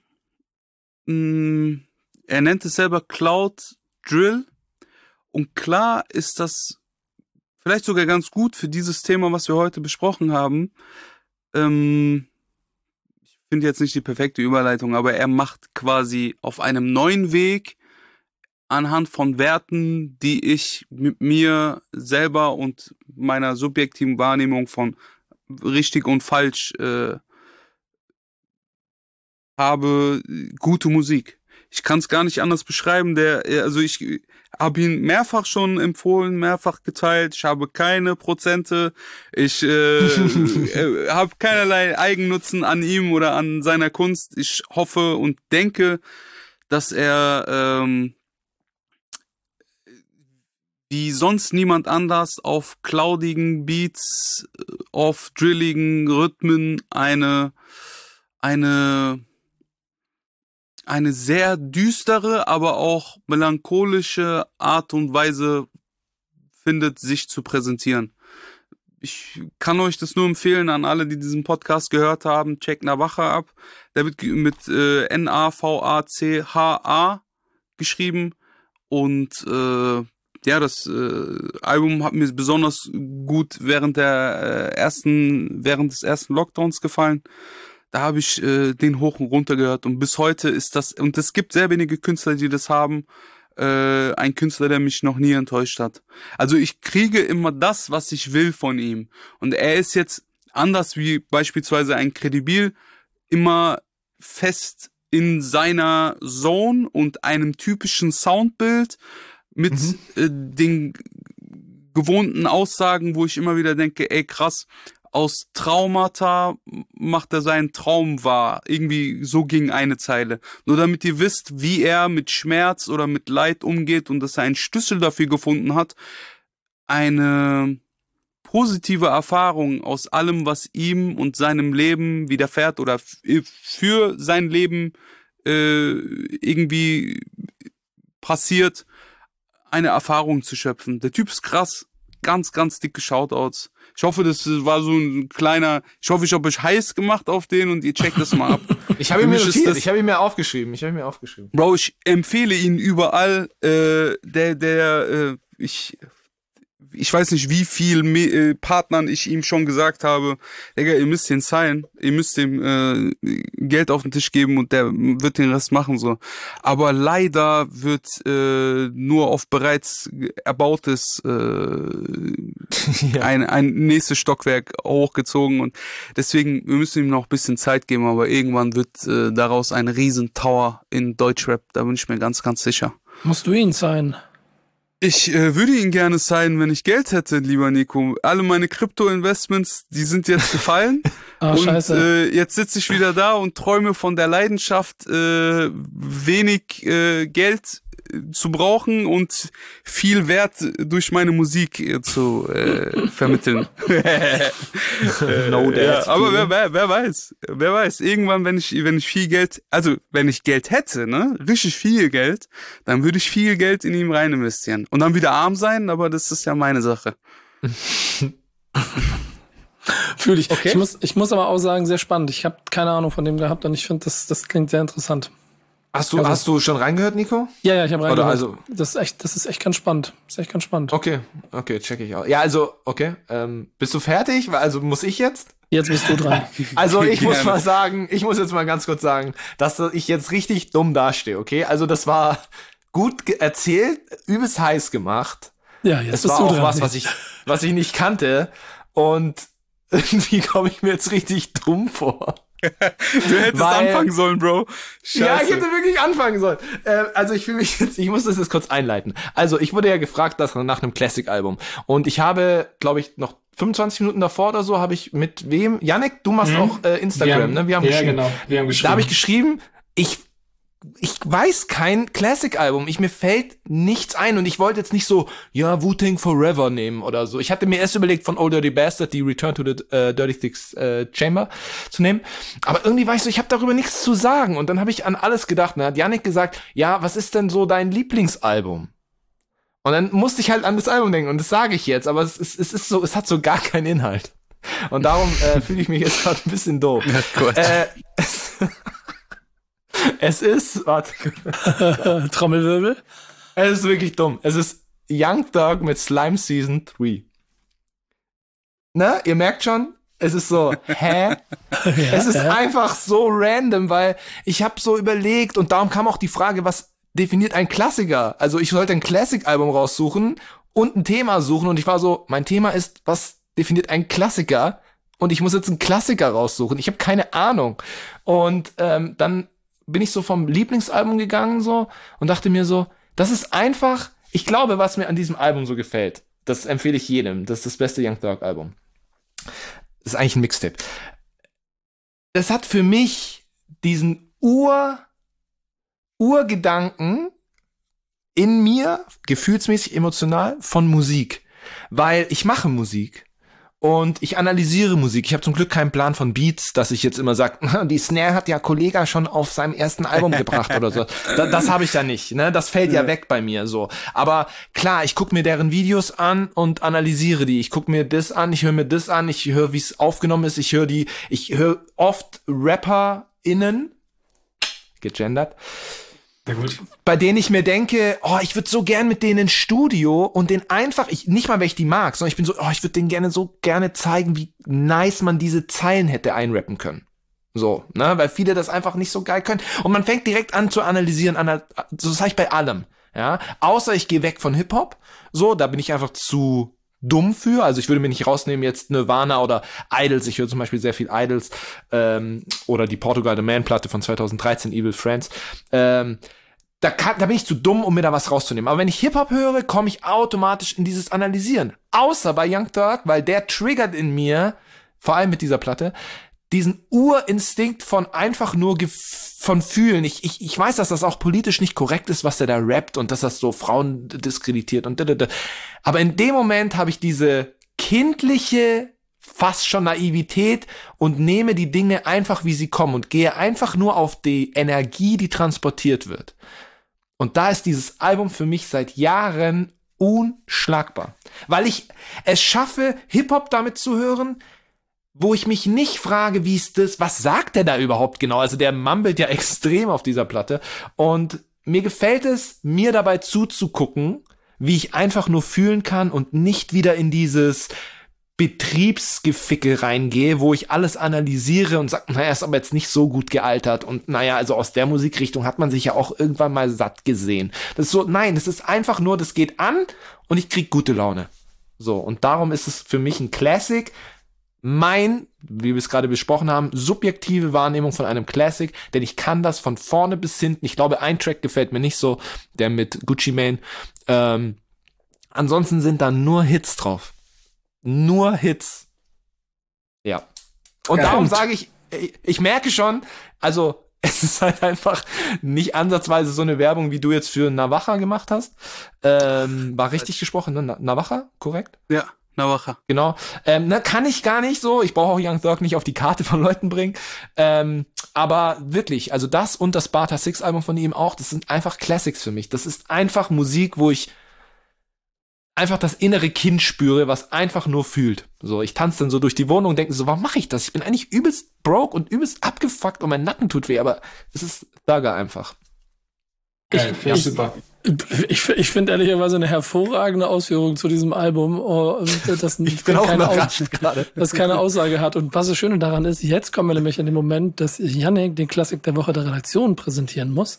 Mm, er nennt es selber Cloud Drill. Und klar ist das vielleicht sogar ganz gut für dieses Thema, was wir heute besprochen haben. Ähm, ich finde jetzt nicht die perfekte Überleitung, aber er macht quasi auf einem neuen Weg anhand von Werten, die ich mit mir selber und meiner subjektiven Wahrnehmung von richtig und falsch äh, habe, gute Musik. Ich kann es gar nicht anders beschreiben. Der, also ich habe ihn mehrfach schon empfohlen, mehrfach geteilt. Ich habe keine Prozente. Ich äh, habe keinerlei Eigennutzen an ihm oder an seiner Kunst. Ich hoffe und denke, dass er ähm, wie sonst niemand anders auf cloudigen Beats, auf drilligen Rhythmen eine, eine, eine sehr düstere, aber auch melancholische Art und Weise findet, sich zu präsentieren. Ich kann euch das nur empfehlen an alle, die diesen Podcast gehört haben. Checkt Navacha ab. Der wird mit äh, N A V A C H A geschrieben. Und äh, ja, das äh, Album hat mir besonders gut während der äh, ersten, während des ersten Lockdowns gefallen. Da habe ich äh, den hoch und runter gehört. Und bis heute ist das, und es gibt sehr wenige Künstler, die das haben. Äh, ein Künstler, der mich noch nie enttäuscht hat. Also ich kriege immer das, was ich will von ihm. Und er ist jetzt anders wie beispielsweise ein Credibil immer fest in seiner Zone und einem typischen Soundbild mit mhm. äh, den gewohnten Aussagen, wo ich immer wieder denke, ey krass, aus Traumata macht er seinen Traum wahr. Irgendwie so ging eine Zeile. Nur damit ihr wisst, wie er mit Schmerz oder mit Leid umgeht und dass er einen Schlüssel dafür gefunden hat, eine positive Erfahrung aus allem, was ihm und seinem Leben widerfährt oder f- für sein Leben äh, irgendwie passiert, eine Erfahrung zu schöpfen. Der Typ ist krass. Ganz, ganz dicke Shoutouts. Ich hoffe, das war so ein kleiner, ich hoffe, ich habe euch heiß gemacht auf den und ihr checkt das mal ab. Ich habe ihn mir notiert, ich habe ihn mir aufgeschrieben, ich habe ihn mir aufgeschrieben. Bro, ich empfehle ihn überall, äh, der, der, äh, ich, ich weiß nicht, wie viel Me- äh, Partnern ich ihm schon gesagt habe, Digga, ihr müsst den sein, ihr müsst dem äh, Geld auf den Tisch geben und der wird den Rest machen, so. Aber leider wird äh, nur auf bereits erbautes äh, ja. ein, ein nächstes Stockwerk hochgezogen und deswegen, wir müssen ihm noch ein bisschen Zeit geben, aber irgendwann wird äh, daraus ein riesen Tower in Deutschrap, da bin ich mir ganz, ganz sicher. Musst du ihn sein? Ich äh, würde ihn gerne sein, wenn ich Geld hätte, lieber Nico. Alle meine Krypto-Investments, die sind jetzt gefallen. Ah, und scheiße. äh, jetzt sitze ich wieder da und träume von der Leidenschaft, äh, wenig äh, Geld äh, zu brauchen und viel Wert durch meine Musik äh, zu äh, vermitteln. No äh, ja, aber wer, wer, wer weiß, wer weiß, irgendwann, wenn ich, wenn ich viel Geld, also wenn ich Geld hätte, ne, richtig viel Geld, dann würde ich viel Geld in ihn rein investieren. Und dann wieder arm sein, aber das ist ja meine Sache. Fühl ich. Okay. Ich muss, ich muss aber auch sagen, sehr spannend. Ich habe keine Ahnung von dem gehabt und ich finde, das, das klingt sehr interessant. Hast du, Also- hast du schon reingehört, Nico? Ja, ja, ich habe reingehört. also- Das ist echt, das ist echt ganz spannend. Das ist echt ganz spannend. Okay, okay, check ich auch. Ja, also, okay, ähm, bist du fertig? Also muss ich jetzt? Jetzt bist du dran. Also ich muss Gerne. mal sagen, ich muss jetzt mal ganz kurz sagen, dass ich jetzt richtig dumm dastehe, okay? Also das war gut ge- erzählt, übelst heiß gemacht. Ja, jetzt Es bist war du auch dran. was, was ich, was ich nicht kannte. Und irgendwie komme ich mir jetzt richtig dumm vor. Du hättest Weil- anfangen sollen, Bro. Scheiße. Ja, ich hätte wirklich anfangen sollen. Äh, also ich fühle mich jetzt, ich muss das jetzt kurz einleiten. Also ich wurde ja gefragt dass, nach einem Classic-Album. Und ich habe, glaube ich, noch fünfundzwanzig Minuten davor oder so, habe ich mit wem? Yannick, du machst Mhm. auch äh, Instagram, Wir haben- ne? Wir haben ja, geschrieben. genau. Wir haben geschrieben. Da habe ich geschrieben, ich ich weiß kein Classic-Album. Ich mir fällt nichts ein und ich wollte jetzt nicht so, ja, Wu-Tang Forever nehmen oder so. Ich hatte mir erst überlegt, von Old Dirty Bastard die Return to the äh, Dirty Six äh, Chamber zu nehmen. Aber irgendwie war ich so, ich habe darüber nichts zu sagen. Und dann habe ich an alles gedacht. Und dann hat Yannick gesagt, ja, was ist denn so dein Lieblingsalbum? Und dann musste ich halt an das Album denken und das sage ich jetzt, aber es ist, es ist so, es hat so gar keinen Inhalt. Und darum äh, fühle ich mich jetzt gerade ein bisschen doof. Gott. Äh, es ist, warte, Trommelwirbel. es ist wirklich dumm. Es ist Young Thug mit Slime Season drei. Ne, ihr merkt schon, es ist so, hä? Es ist einfach so random, weil ich habe so überlegt und darum kam auch die Frage, was definiert ein Klassiker? Also ich sollte ein Classic-Album raussuchen und ein Thema suchen und ich war so, mein Thema ist, was definiert ein Klassiker? Und ich muss jetzt einen Klassiker raussuchen. Ich habe keine Ahnung. Und ähm, dann bin ich so vom Lieblingsalbum gegangen so und dachte mir so, das ist einfach, ich glaube, was mir an diesem Album so gefällt, das empfehle ich jedem. Das ist das beste Young Thug Album. Das ist eigentlich ein Mixtape. Das hat für mich diesen Ur, Urgedanken in mir, gefühlsmäßig emotional, von Musik. Weil ich mache Musik. und ich analysiere Musik. Ich habe zum Glück keinen Plan von Beats, dass ich jetzt immer sage, die Snare hat ja Kollega schon auf seinem ersten Album gebracht oder so. Da, das habe ich ja nicht, ne? Das fällt ja weg bei mir so. Aber klar, ich gucke mir deren Videos an und analysiere die. Ich gucke mir das an, ich höre mir das an, ich höre, wie es aufgenommen ist, ich höre die, ich höre oft RapperInnen, gegendert, Sehr gut. bei denen ich mir denke, oh, ich würde so gern mit denen ins Studio und den einfach, ich nicht mal, weil ich die mag, sondern ich bin so, oh, ich würde denen gerne so gerne zeigen, wie nice man diese Zeilen hätte einrappen können. So, ne, weil viele das einfach nicht so geil können. Und man fängt direkt an zu analysieren, ana- so sage ich bei allem, ja. Außer ich gehe weg von Hip-Hop, so, da bin ich einfach zu dumm für. Also ich würde mir nicht rausnehmen jetzt Nirvana oder Idols. Ich höre zum Beispiel sehr viel Idols ähm, oder die Portugal The Man Platte von zweitausenddreizehn, Evil Friends. Ähm, da, kann, da bin ich zu dumm, um mir da was rauszunehmen. Aber wenn ich Hip-Hop höre, komme ich automatisch in dieses Analysieren. Außer bei Young Thug, weil der triggert in mir, vor allem mit dieser Platte, diesen Urinstinkt von einfach nur gef- von fühlen. Ich, ich, ich weiß, dass das auch politisch nicht korrekt ist, was der da rappt und dass das so Frauen diskreditiert und da. Aber in dem Moment habe ich diese kindliche, fast schon Naivität und nehme die Dinge einfach, wie sie kommen und gehe einfach nur auf die Energie, die transportiert wird. Und da ist dieses Album für mich seit Jahren unschlagbar. Weil ich es schaffe, Hip-Hop damit zu hören, wo ich mich nicht frage, wie ist das, was sagt der da überhaupt genau? Also der mumbelt ja extrem auf dieser Platte. Und mir gefällt es, mir dabei zuzugucken, wie ich einfach nur fühlen kann und nicht wieder in dieses Betriebsgeficke reingehe, wo ich alles analysiere und sage, naja, ist aber jetzt nicht so gut gealtert und naja, also aus der Musikrichtung hat man sich ja auch irgendwann mal satt gesehen. Das ist so, nein, das ist einfach nur, das geht an und ich krieg gute Laune. So, und darum ist es für mich ein Classic. Mein, wie wir es gerade besprochen haben, subjektive Wahrnehmung von einem Classic, denn ich kann das von vorne bis hinten. Ich glaube, ein Track gefällt mir nicht so, der mit Gucci Mane. Ähm, ansonsten sind da nur Hits drauf. Nur Hits. Ja. Und Ja, darum und- sage ich, ich, ich merke schon, also es ist halt einfach nicht ansatzweise so eine Werbung, wie du jetzt für Navaja gemacht hast. Ähm, war richtig gesprochen, ne? Na- Navaja, korrekt? Ja, Navaja. Genau. Ähm, ne, kann ich gar nicht so. Ich brauche auch Young Thug nicht auf die Karte von Leuten bringen. Ähm, aber wirklich, also das und das Barter Six Album von ihm auch, das sind einfach Classics für mich. Das ist einfach Musik, wo ich einfach das innere Kind spüre, was einfach nur fühlt. So, ich tanze dann so durch die Wohnung und denke so, warum mache ich das? Ich bin eigentlich übelst broke und übelst abgefuckt und mein Nacken tut weh, aber es ist Thugger einfach. Geil, Ich- ja, ich- super. Ich, ich finde ehrlicherweise eine hervorragende Ausführung zu diesem Album, oh, das, Ich bin auch keine Aus- überrascht gerade. das keine Aussage hat. Und was das Schöne daran ist, jetzt kommen wir nämlich in den Moment, dass Yannick den Klassik der Woche der Redaktion präsentieren muss.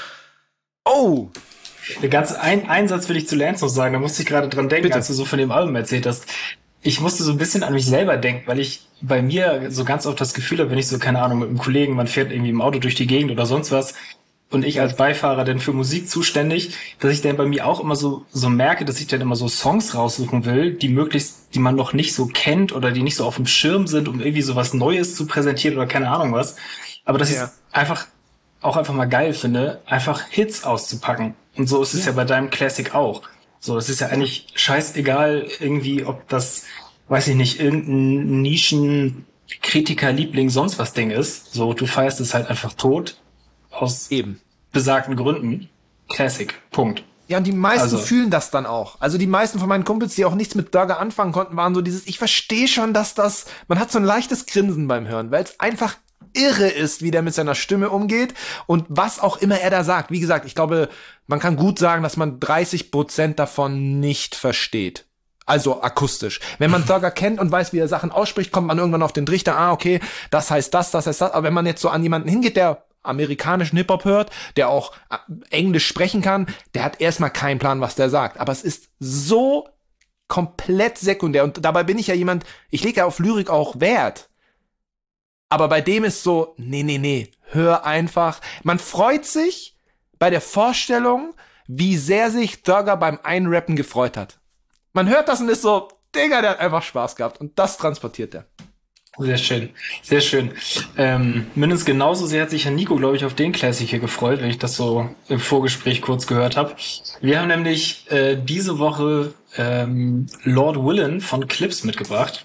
Oh, Ganz ein, einen Satz will ich zu Lance noch sagen, da musste ich gerade dran denken, Bitte. als du so von dem Album erzählt hast. Ich musste so ein bisschen an mich selber denken, weil ich bei mir so ganz oft das Gefühl habe, wenn ich so, keine Ahnung, mit einem Kollegen, man fährt irgendwie im Auto durch die Gegend oder sonst was und ich als Beifahrer dann für Musik zuständig, dass ich dann bei mir auch immer so, so merke, dass ich dann immer so Songs raussuchen will, die möglichst, die man noch nicht so kennt oder die nicht so auf dem Schirm sind, um irgendwie so was Neues zu präsentieren oder keine Ahnung was. Aber dass ich Ja. es einfach auch einfach mal geil finde, einfach Hits auszupacken. Und so ist es ja, bei deinem Classic auch. So, es ist ja eigentlich scheißegal irgendwie, ob das, weiß ich nicht, irgendein Nischen-Kritiker-Liebling sonst was Ding ist. So, du feierst es halt einfach tot. Aus eben. besagten Gründen. Classic. Punkt. Ja, und die meisten Also- fühlen das dann auch. Also die meisten von meinen Kumpels, die auch nichts mit Thugger anfangen konnten, waren so dieses, ich verstehe schon, dass das, man hat so ein leichtes Grinsen beim Hören, weil es einfach irre ist, wie der mit seiner Stimme umgeht und was auch immer er da sagt. Wie gesagt, ich glaube, man kann gut sagen, dass man dreißig Prozent davon nicht versteht. Also akustisch. Wenn man Thugger kennt und weiß, wie er Sachen ausspricht, kommt man irgendwann auf den Trichter, ah, okay, das heißt das, das heißt das. Aber wenn man jetzt so an jemanden hingeht, der amerikanischen Hip-Hop hört, der auch äh, Englisch sprechen kann, der hat erstmal keinen Plan, was der sagt. Aber es ist so komplett sekundär. Und dabei bin ich ja jemand, ich lege ja auf Lyrik auch Wert. Aber bei dem ist so, nee, nee, nee, hör einfach. Man freut sich bei der Vorstellung, wie sehr sich Thugger beim Einrappen gefreut hat. Man hört das und ist so, Digga, der hat einfach Spaß gehabt. Und das transportiert er. Sehr schön, sehr schön. Ähm, mindestens genauso sehr hat sich Herr Nico, glaube ich, auf den Classic hier gefreut, wenn ich das so im Vorgespräch kurz gehört habe. Wir haben nämlich äh, diese Woche ähm, Lord Willin von Clips mitgebracht.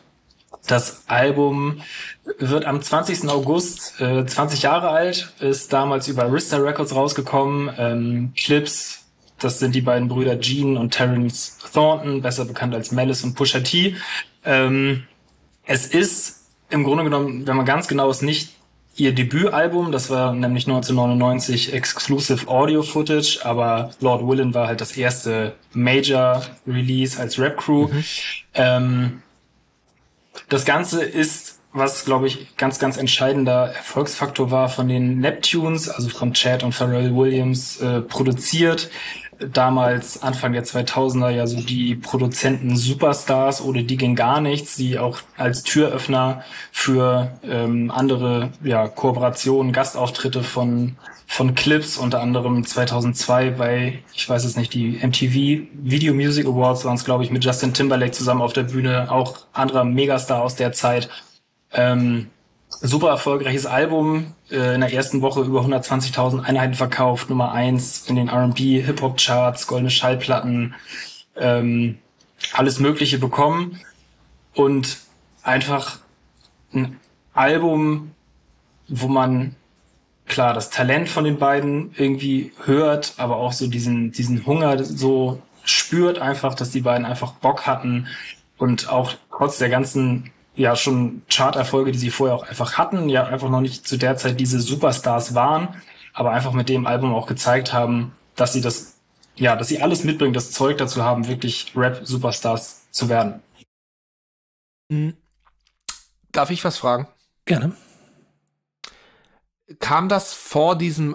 Das Album wird am zwanzigsten August äh, zwanzig Jahre alt, ist damals über Arista Records rausgekommen. Ähm, Clips, das sind die beiden Brüder Gene und Terrence Thornton, besser bekannt als Malice und Pusha T. Ähm, es ist im Grunde genommen, wenn man ganz genau ist, nicht ihr Debütalbum, das war nämlich neunzehnhundertneunundneunzig Exclusive Audio Footage, aber Lord Willin war halt das erste Major Release als Rap-Crew. Mhm. Ähm, das Ganze ist, was glaube ich ganz, ganz entscheidender Erfolgsfaktor war, von den Neptunes, also von Chad und Pharrell Williams äh, produziert. Damals, Anfang der zweitausender, ja so die Produzenten Superstars, ohne die ging gar nichts, die auch als Türöffner für ähm, andere ja Kooperationen, Gastauftritte von von Clips, unter anderem zweitausendzwei bei, ich weiß es nicht, die M T V Video Music Awards waren es, glaube ich, mit Justin Timberlake zusammen auf der Bühne, auch anderer Megastar aus der Zeit. Ähm, super erfolgreiches Album, äh, in der ersten Woche über hundertzwanzigtausend Einheiten verkauft, Nummer eins in den R and B, Hip-Hop-Charts, goldene Schallplatten, ähm, alles Mögliche bekommen und einfach ein Album, wo man klar das Talent von den beiden irgendwie hört, aber auch so diesen diesen Hunger so spürt einfach, dass die beiden einfach Bock hatten und auch trotz der ganzen ja schon Charterfolge, die sie vorher auch einfach hatten, ja einfach noch nicht zu der Zeit diese Superstars waren, aber einfach mit dem Album auch gezeigt haben, dass sie das, ja, dass sie alles mitbringen, das Zeug dazu haben, wirklich Rap-Superstars zu werden. Mhm. Darf ich was fragen? Gerne. Kam das vor diesem,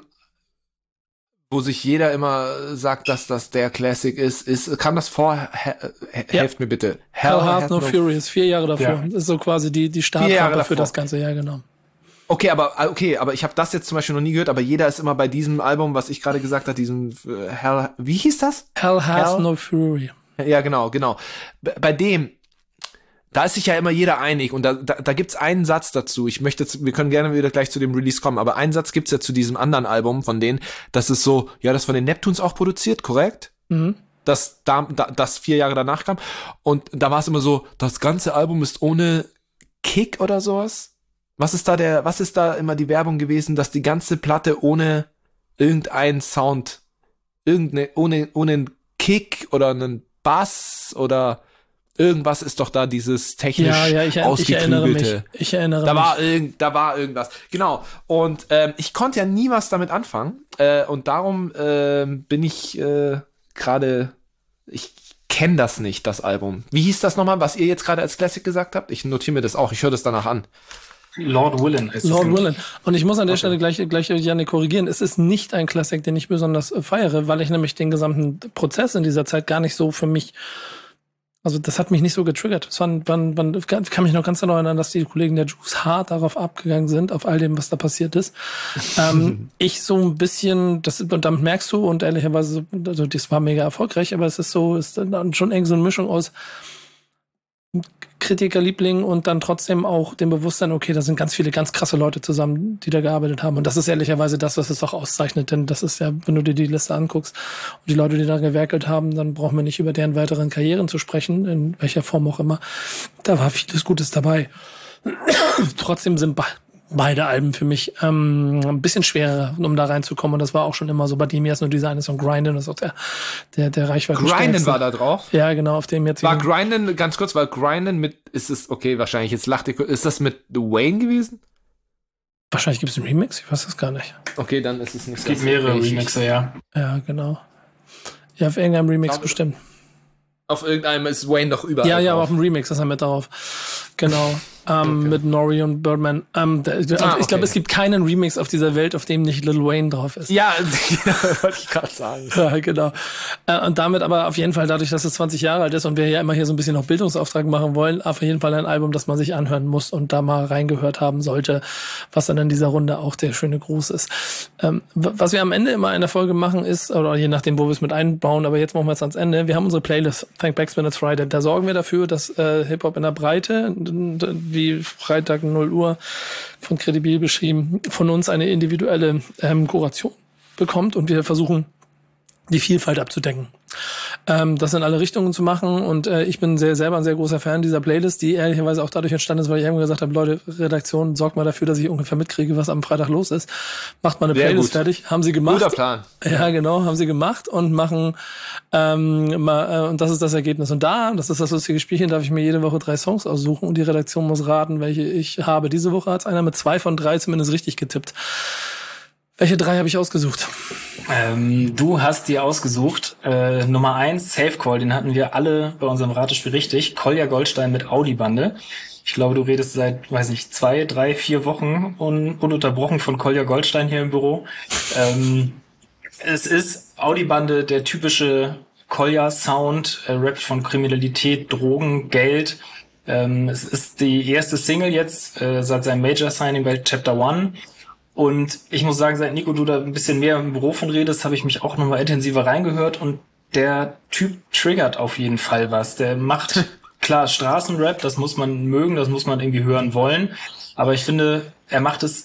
wo sich jeder immer sagt, dass das der Classic ist, ist kam das vor, he, he, ja. helft mir bitte. Hell, Hell Hath No Fury ist vier Jahre davor. Ja. Das ist so quasi die, die Startrampe für das ganze Jahr, genau. Okay, aber okay, aber ich habe das jetzt zum Beispiel noch nie gehört, aber jeder ist immer bei diesem Album, was ich gerade gesagt habe, diesem äh, Hell, wie hieß das? Hell Hath Hell? No Fury. Ja, genau, genau. B- bei dem, da ist sich ja immer jeder einig und da, da, da gibt's einen Satz dazu. Ich möchte, jetzt, wir können gerne wieder gleich zu dem Release kommen, aber einen Satz gibt's ja zu diesem anderen Album von denen, das ist so, ja, das von den Neptunes auch produziert, korrekt? Mhm. Das, da, da, das vier Jahre danach kam und da war es immer so, das ganze Album ist ohne Kick oder sowas. Was ist da der, was ist da immer die Werbung gewesen, dass die ganze Platte ohne irgendeinen Sound, irgendeine, ohne, ohne einen Kick oder einen Bass oder irgendwas ist doch da dieses technisch ja, ja, ich, ich erinnere mich. Ich erinnere da mich. war irgend, da war irgendwas. Genau. Und ähm, ich konnte ja nie was damit anfangen. Äh, und darum äh, bin ich äh, gerade, ich kenne das nicht, das Album. Wie hieß das nochmal, was ihr jetzt gerade als Classic gesagt habt? Ich notiere mir das auch, ich höre das danach an. Lord Willin ist Lord Willin. Und ich muss an der Okay. Stelle gleich, gleich Janne korrigieren. Es ist nicht ein Classic, den ich besonders äh, feiere, weil ich nämlich den gesamten Prozess in dieser Zeit gar nicht so für mich, also das hat mich nicht so getriggert. Es waren, waren, waren, ich kann mich noch ganz genau erinnern, dass die Kollegen der Juice hart darauf abgegangen sind, auf all dem, was da passiert ist. ähm, ich so ein bisschen, das, und damit merkst du, und ehrlicherweise, also das war mega erfolgreich, aber es ist so, ist dann schon irgendwie so eine Mischung aus Kritikerliebling und dann trotzdem auch dem Bewusstsein, okay, da sind ganz viele ganz krasse Leute zusammen, die da gearbeitet haben. Und das ist ehrlicherweise das, was es auch auszeichnet. Denn das ist ja, wenn du dir die Liste anguckst und die Leute, die da gewerkelt haben, dann brauchen wir nicht über deren weiteren Karrieren zu sprechen, in welcher Form auch immer. Da war vieles Gutes dabei. Trotzdem sind be- beide Alben für mich ähm, ein bisschen schwerer, um da reinzukommen. Und das war auch schon immer so. Bei dem hier ist nur dieser eine Song Grindin', das ist auch der, der, der Reichweite. Grindin' war da drauf. Ja, genau, auf dem jetzt. War Grindin', ganz kurz, war Grindin' mit, ist es, okay, wahrscheinlich, jetzt lacht ihr, ist das mit The Wayne gewesen? Wahrscheinlich gibt es einen Remix, ich weiß das gar nicht. Okay, dann ist es nicht. Es gibt mehrere Remixe, ja. Ja, genau. Ja, auf irgendeinem Remix glaube, bestimmt. Auf irgendeinem ist Wayne doch überall Ja, ja, aber drauf. auf dem Remix ist er mit drauf. Genau. Ähm, Okay. Mit Nori und Birdman. Ähm, der, also Ah, ich okay. glaube, es gibt keinen Remix auf dieser Welt, auf dem nicht Lil Wayne drauf ist. Ja, wollte ich gerade sagen. Ja, genau. Äh, und damit aber auf jeden Fall, dadurch, dass es zwanzig Jahre alt ist und wir ja immer hier so ein bisschen noch Bildungsauftrag machen wollen, auf jeden Fall ein Album, das man sich anhören muss und da mal reingehört haben sollte, was dann in dieser Runde auch der schöne Gruß ist. Ähm, w- was wir am Ende immer in der Folge machen ist, oder je nachdem, wo wir es mit einbauen, aber jetzt machen wir es ans Ende, wir haben unsere Playlist, Thank Backspin It's Friday. Da sorgen wir dafür, dass äh, Hip-Hop in der Breite, d- d- wie Freitag null Uhr von Credibil beschrieben, von uns eine individuelle ähm, Kuration bekommt und wir versuchen, die Vielfalt abzudecken. ähm, das in alle Richtungen zu machen. Und äh, ich bin sehr selber ein sehr großer Fan dieser Playlist, die ehrlicherweise auch dadurch entstanden ist, weil ich irgendwann gesagt habe, Leute, Redaktion, sorgt mal dafür, dass ich ungefähr mitkriege, was am Freitag los ist. Macht mal eine Sehr Playlist gut. fertig. Haben sie gemacht. Guter Plan. Ja, genau, haben sie gemacht und machen ähm, mal, äh, und das ist das Ergebnis. Und da, das ist das lustige Spielchen, darf ich mir jede Woche drei Songs aussuchen und die Redaktion muss raten, welche ich habe. Diese Woche hat einer mit zwei von drei zumindest richtig getippt. Welche drei habe ich ausgesucht? Ähm, du hast dir ausgesucht, äh, Nummer eins, Safe Call, den hatten wir alle bei unserem Ratespiel richtig. Kolja Goldstein mit Audi-Bande. Ich glaube, du redest seit, weiß nicht, zwei, drei, vier Wochen un- ununterbrochen von Kolja Goldstein hier im Büro. Ähm, es ist Audi-Bande, der typische Kolja-Sound, äh, rappt von Kriminalität, Drogen, Geld. Ähm, es ist die erste Single jetzt äh, seit seinem Major-Signing bei Chapter One. Und ich muss sagen, seit Nico, du da ein bisschen mehr im Büro von redest, habe ich mich auch nochmal intensiver reingehört und der Typ triggert auf jeden Fall was. Der macht, klar, Straßenrap, das muss man mögen, das muss man irgendwie hören wollen. Aber ich finde, er macht es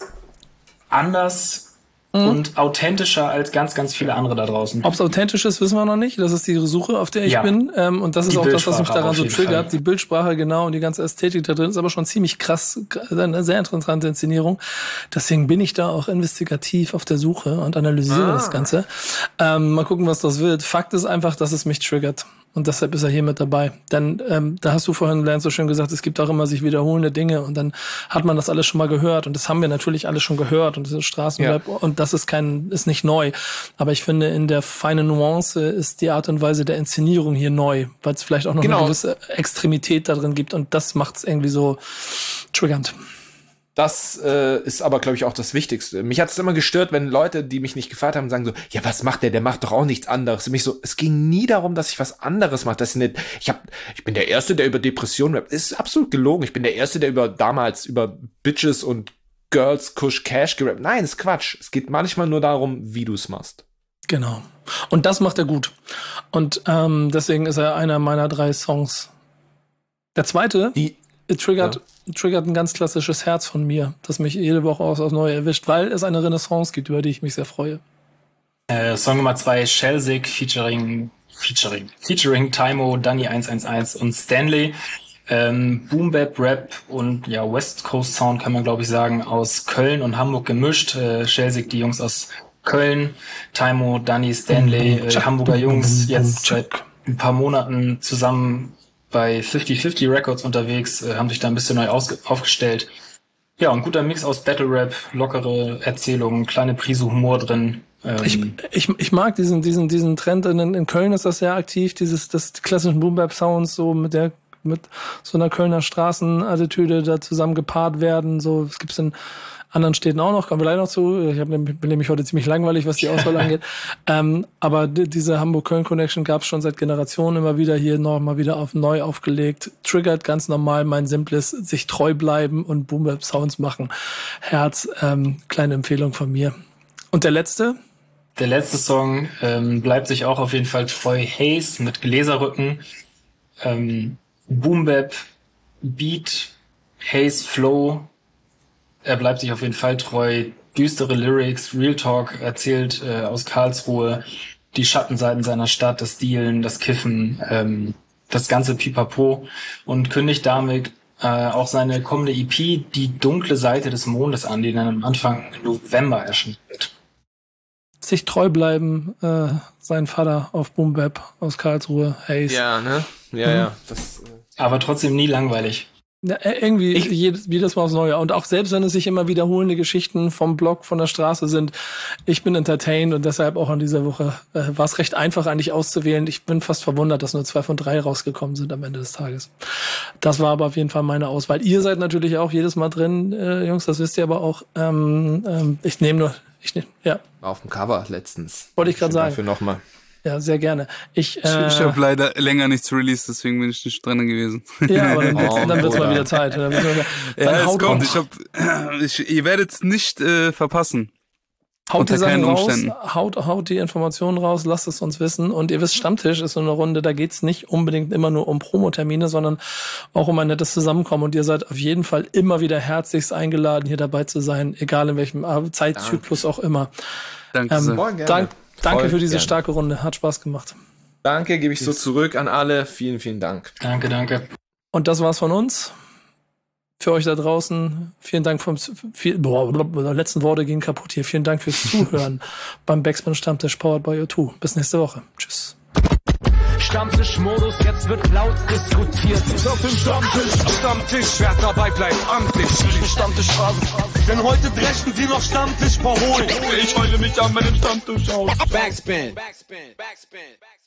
anders mhm. und authentischer als ganz, ganz viele andere da draußen. Ob es authentisch ist, wissen wir noch nicht. Das ist die Suche, auf der ich Ja. bin. Ähm, und das ist Die auch das, was mich Bildsprache daran auf so jeden triggert. Fall. Die Bildsprache, genau, und die ganze Ästhetik da drin ist aber schon ziemlich krass. Eine sehr interessante Inszenierung. Deswegen bin ich da auch investigativ auf der Suche und analysiere Ah. das Ganze. Ähm, mal gucken, was das wird. Fakt ist einfach, dass es mich triggert. Und deshalb ist er hier mit dabei. Denn ähm, da hast du vorhin, Lance, so schön gesagt, es gibt auch immer sich wiederholende Dinge und dann hat man das alles schon mal gehört und das haben wir natürlich alles schon gehört und das ist Straßenrap und das ist kein, ist nicht neu. Aber ich finde, in der feinen Nuance ist die Art und Weise der Inszenierung hier neu, weil es vielleicht auch noch Genau. eine gewisse Extremität da drin gibt und das macht es irgendwie so triggernd. Das äh, ist aber, glaube ich, auch das Wichtigste. Mich hat es immer gestört, wenn Leute, die mich nicht gefeiert haben, sagen so, ja, was macht der? Der macht doch auch nichts anderes. Und mich so, es ging nie darum, dass ich was anderes mache. Das ist nicht, ich hab, ich bin der Erste, der über Depressionen rappt. Ist absolut gelogen. Ich bin der Erste, der über damals über Bitches und Girls, Kush, Cash gerappt. Nein, ist Quatsch. Es geht manchmal nur darum, wie du es machst. Genau. Und das macht er gut. Und ähm, deswegen ist er einer meiner drei Songs. Der zweite, Die triggert, Ja. triggert ein ganz klassisches Herz von mir, das mich jede Woche aus aufs Neue erwischt, weil es eine Renaissance gibt, über die ich mich sehr freue. Äh, Song Nummer zwei, Shellsick featuring, featuring, featuring Taimo, Danny eins eins eins und Stanley. Ähm, Boom Bap Rap und ja West Coast Sound kann man glaube ich sagen, aus Köln und Hamburg gemischt. Äh, Shellsick, die Jungs aus Köln, Taimo, Danny, Stanley, äh, Hamburger Jungs, jetzt seit ein paar Monaten zusammen bei fifty fifty Records unterwegs, äh, haben sich da ein bisschen neu ausge- aufgestellt. Ja, ein guter Mix aus Battle Rap, lockere Erzählungen, kleine Prise Humor drin. Ähm, Ich, ich, ich mag diesen, diesen, diesen Trend. In, in Köln ist das sehr aktiv, dieses, das klassischen Boom-Bap-Sounds, so mit der, mit so einer Kölner Straßenattitüde da zusammen gepaart werden. So, es gibt's in anderen Städten auch noch, kommen wir gleich noch zu. Ich hab, bin nämlich heute ziemlich langweilig, was die Auswahl angeht. Ähm, aber die, diese Hamburg-Köln-Connection gab es schon seit Generationen immer wieder hier noch mal wieder auf neu aufgelegt. Triggert ganz normal mein simples sich treu bleiben und Boom-Bap-Sounds machen. Herz, ähm, kleine Empfehlung von mir. Und der letzte? Der letzte Song ähm, bleibt sich auch auf jeden Fall treu. Haze mit Gläserrücken. Ähm, Boom Bap, Beat, Haze Flow. Er bleibt sich auf jeden Fall treu. Düstere Lyrics, Real Talk, erzählt äh, aus Karlsruhe die Schattenseiten seiner Stadt, das Dealen, das Kiffen, ähm, das ganze Pipapo und kündigt damit äh, auch seine kommende E P Die dunkle Seite des Mondes an, die dann am Anfang November erscheinen wird. Sich treu bleiben, äh, sein Vater auf Boom Bap aus Karlsruhe, Haze. Ja, ne? Ja, Mhm. ja. Das, Aber trotzdem nie langweilig. Ja, irgendwie Ich- jedes, jedes Mal aufs Neue. Und auch selbst wenn es sich immer wiederholende Geschichten vom Blog, von der Straße sind, ich bin entertained und deshalb auch an dieser Woche äh, war es recht einfach eigentlich auszuwählen. Ich bin fast verwundert, dass nur zwei von drei rausgekommen sind am Ende des Tages. Das war aber auf jeden Fall meine Auswahl. Ihr seid natürlich auch jedes Mal drin, äh, Jungs, das wisst ihr aber auch. Ähm, ähm, ich nehme nur, ich nehme, ja, auf dem Cover letztens. Wollte ich grad sagen. Dafür nochmal. ja, sehr gerne. Ich, Ich, äh, ich habe leider länger nichts released, deswegen bin ich nicht drin gewesen. ja, aber dann wird's, Oh, dann wird's mal Bruder. wieder Zeit. Dann wird's mal wieder, dann Ja, es haut kommt. raus. Ich hab, ich, ihr werdet es nicht äh, verpassen. Haut die Unter Sachen keinen raus, Umständen. haut, haut die Informationen raus, lasst es uns wissen. Und ihr wisst, Stammtisch ist so eine Runde, da geht's nicht unbedingt immer nur um Promotermine, sondern auch um ein nettes Zusammenkommen. Und ihr seid auf jeden Fall immer wieder herzlichst eingeladen, hier dabei zu sein, egal in welchem Zeitzyklus auch immer. Danke Ähm, sehr. Voll gerne. Dank, danke Voll für diese gerne. starke Runde, hat Spaß gemacht. Danke, gebe ich so zurück an alle. Vielen, vielen Dank. Danke, danke. Und das war's von uns. Für euch da draußen, vielen Dank vom viel, boah, letzten Worte gehen kaputt hier. Vielen Dank fürs Zuhören beim Backspin Stammtisch Powered by O zwei. Bis nächste Woche. Tschüss. Stammtischmodus, jetzt wird laut diskutiert. Auf dem Stammtisch, Stammtisch, wer dabei bleibt, amtlich. Stammtischphase, denn heute dreschen sie noch Stammtisch verholen. Ich heule mich an meinem Stammtisch aus. Backspin, Backspin, Backspin, Backspin.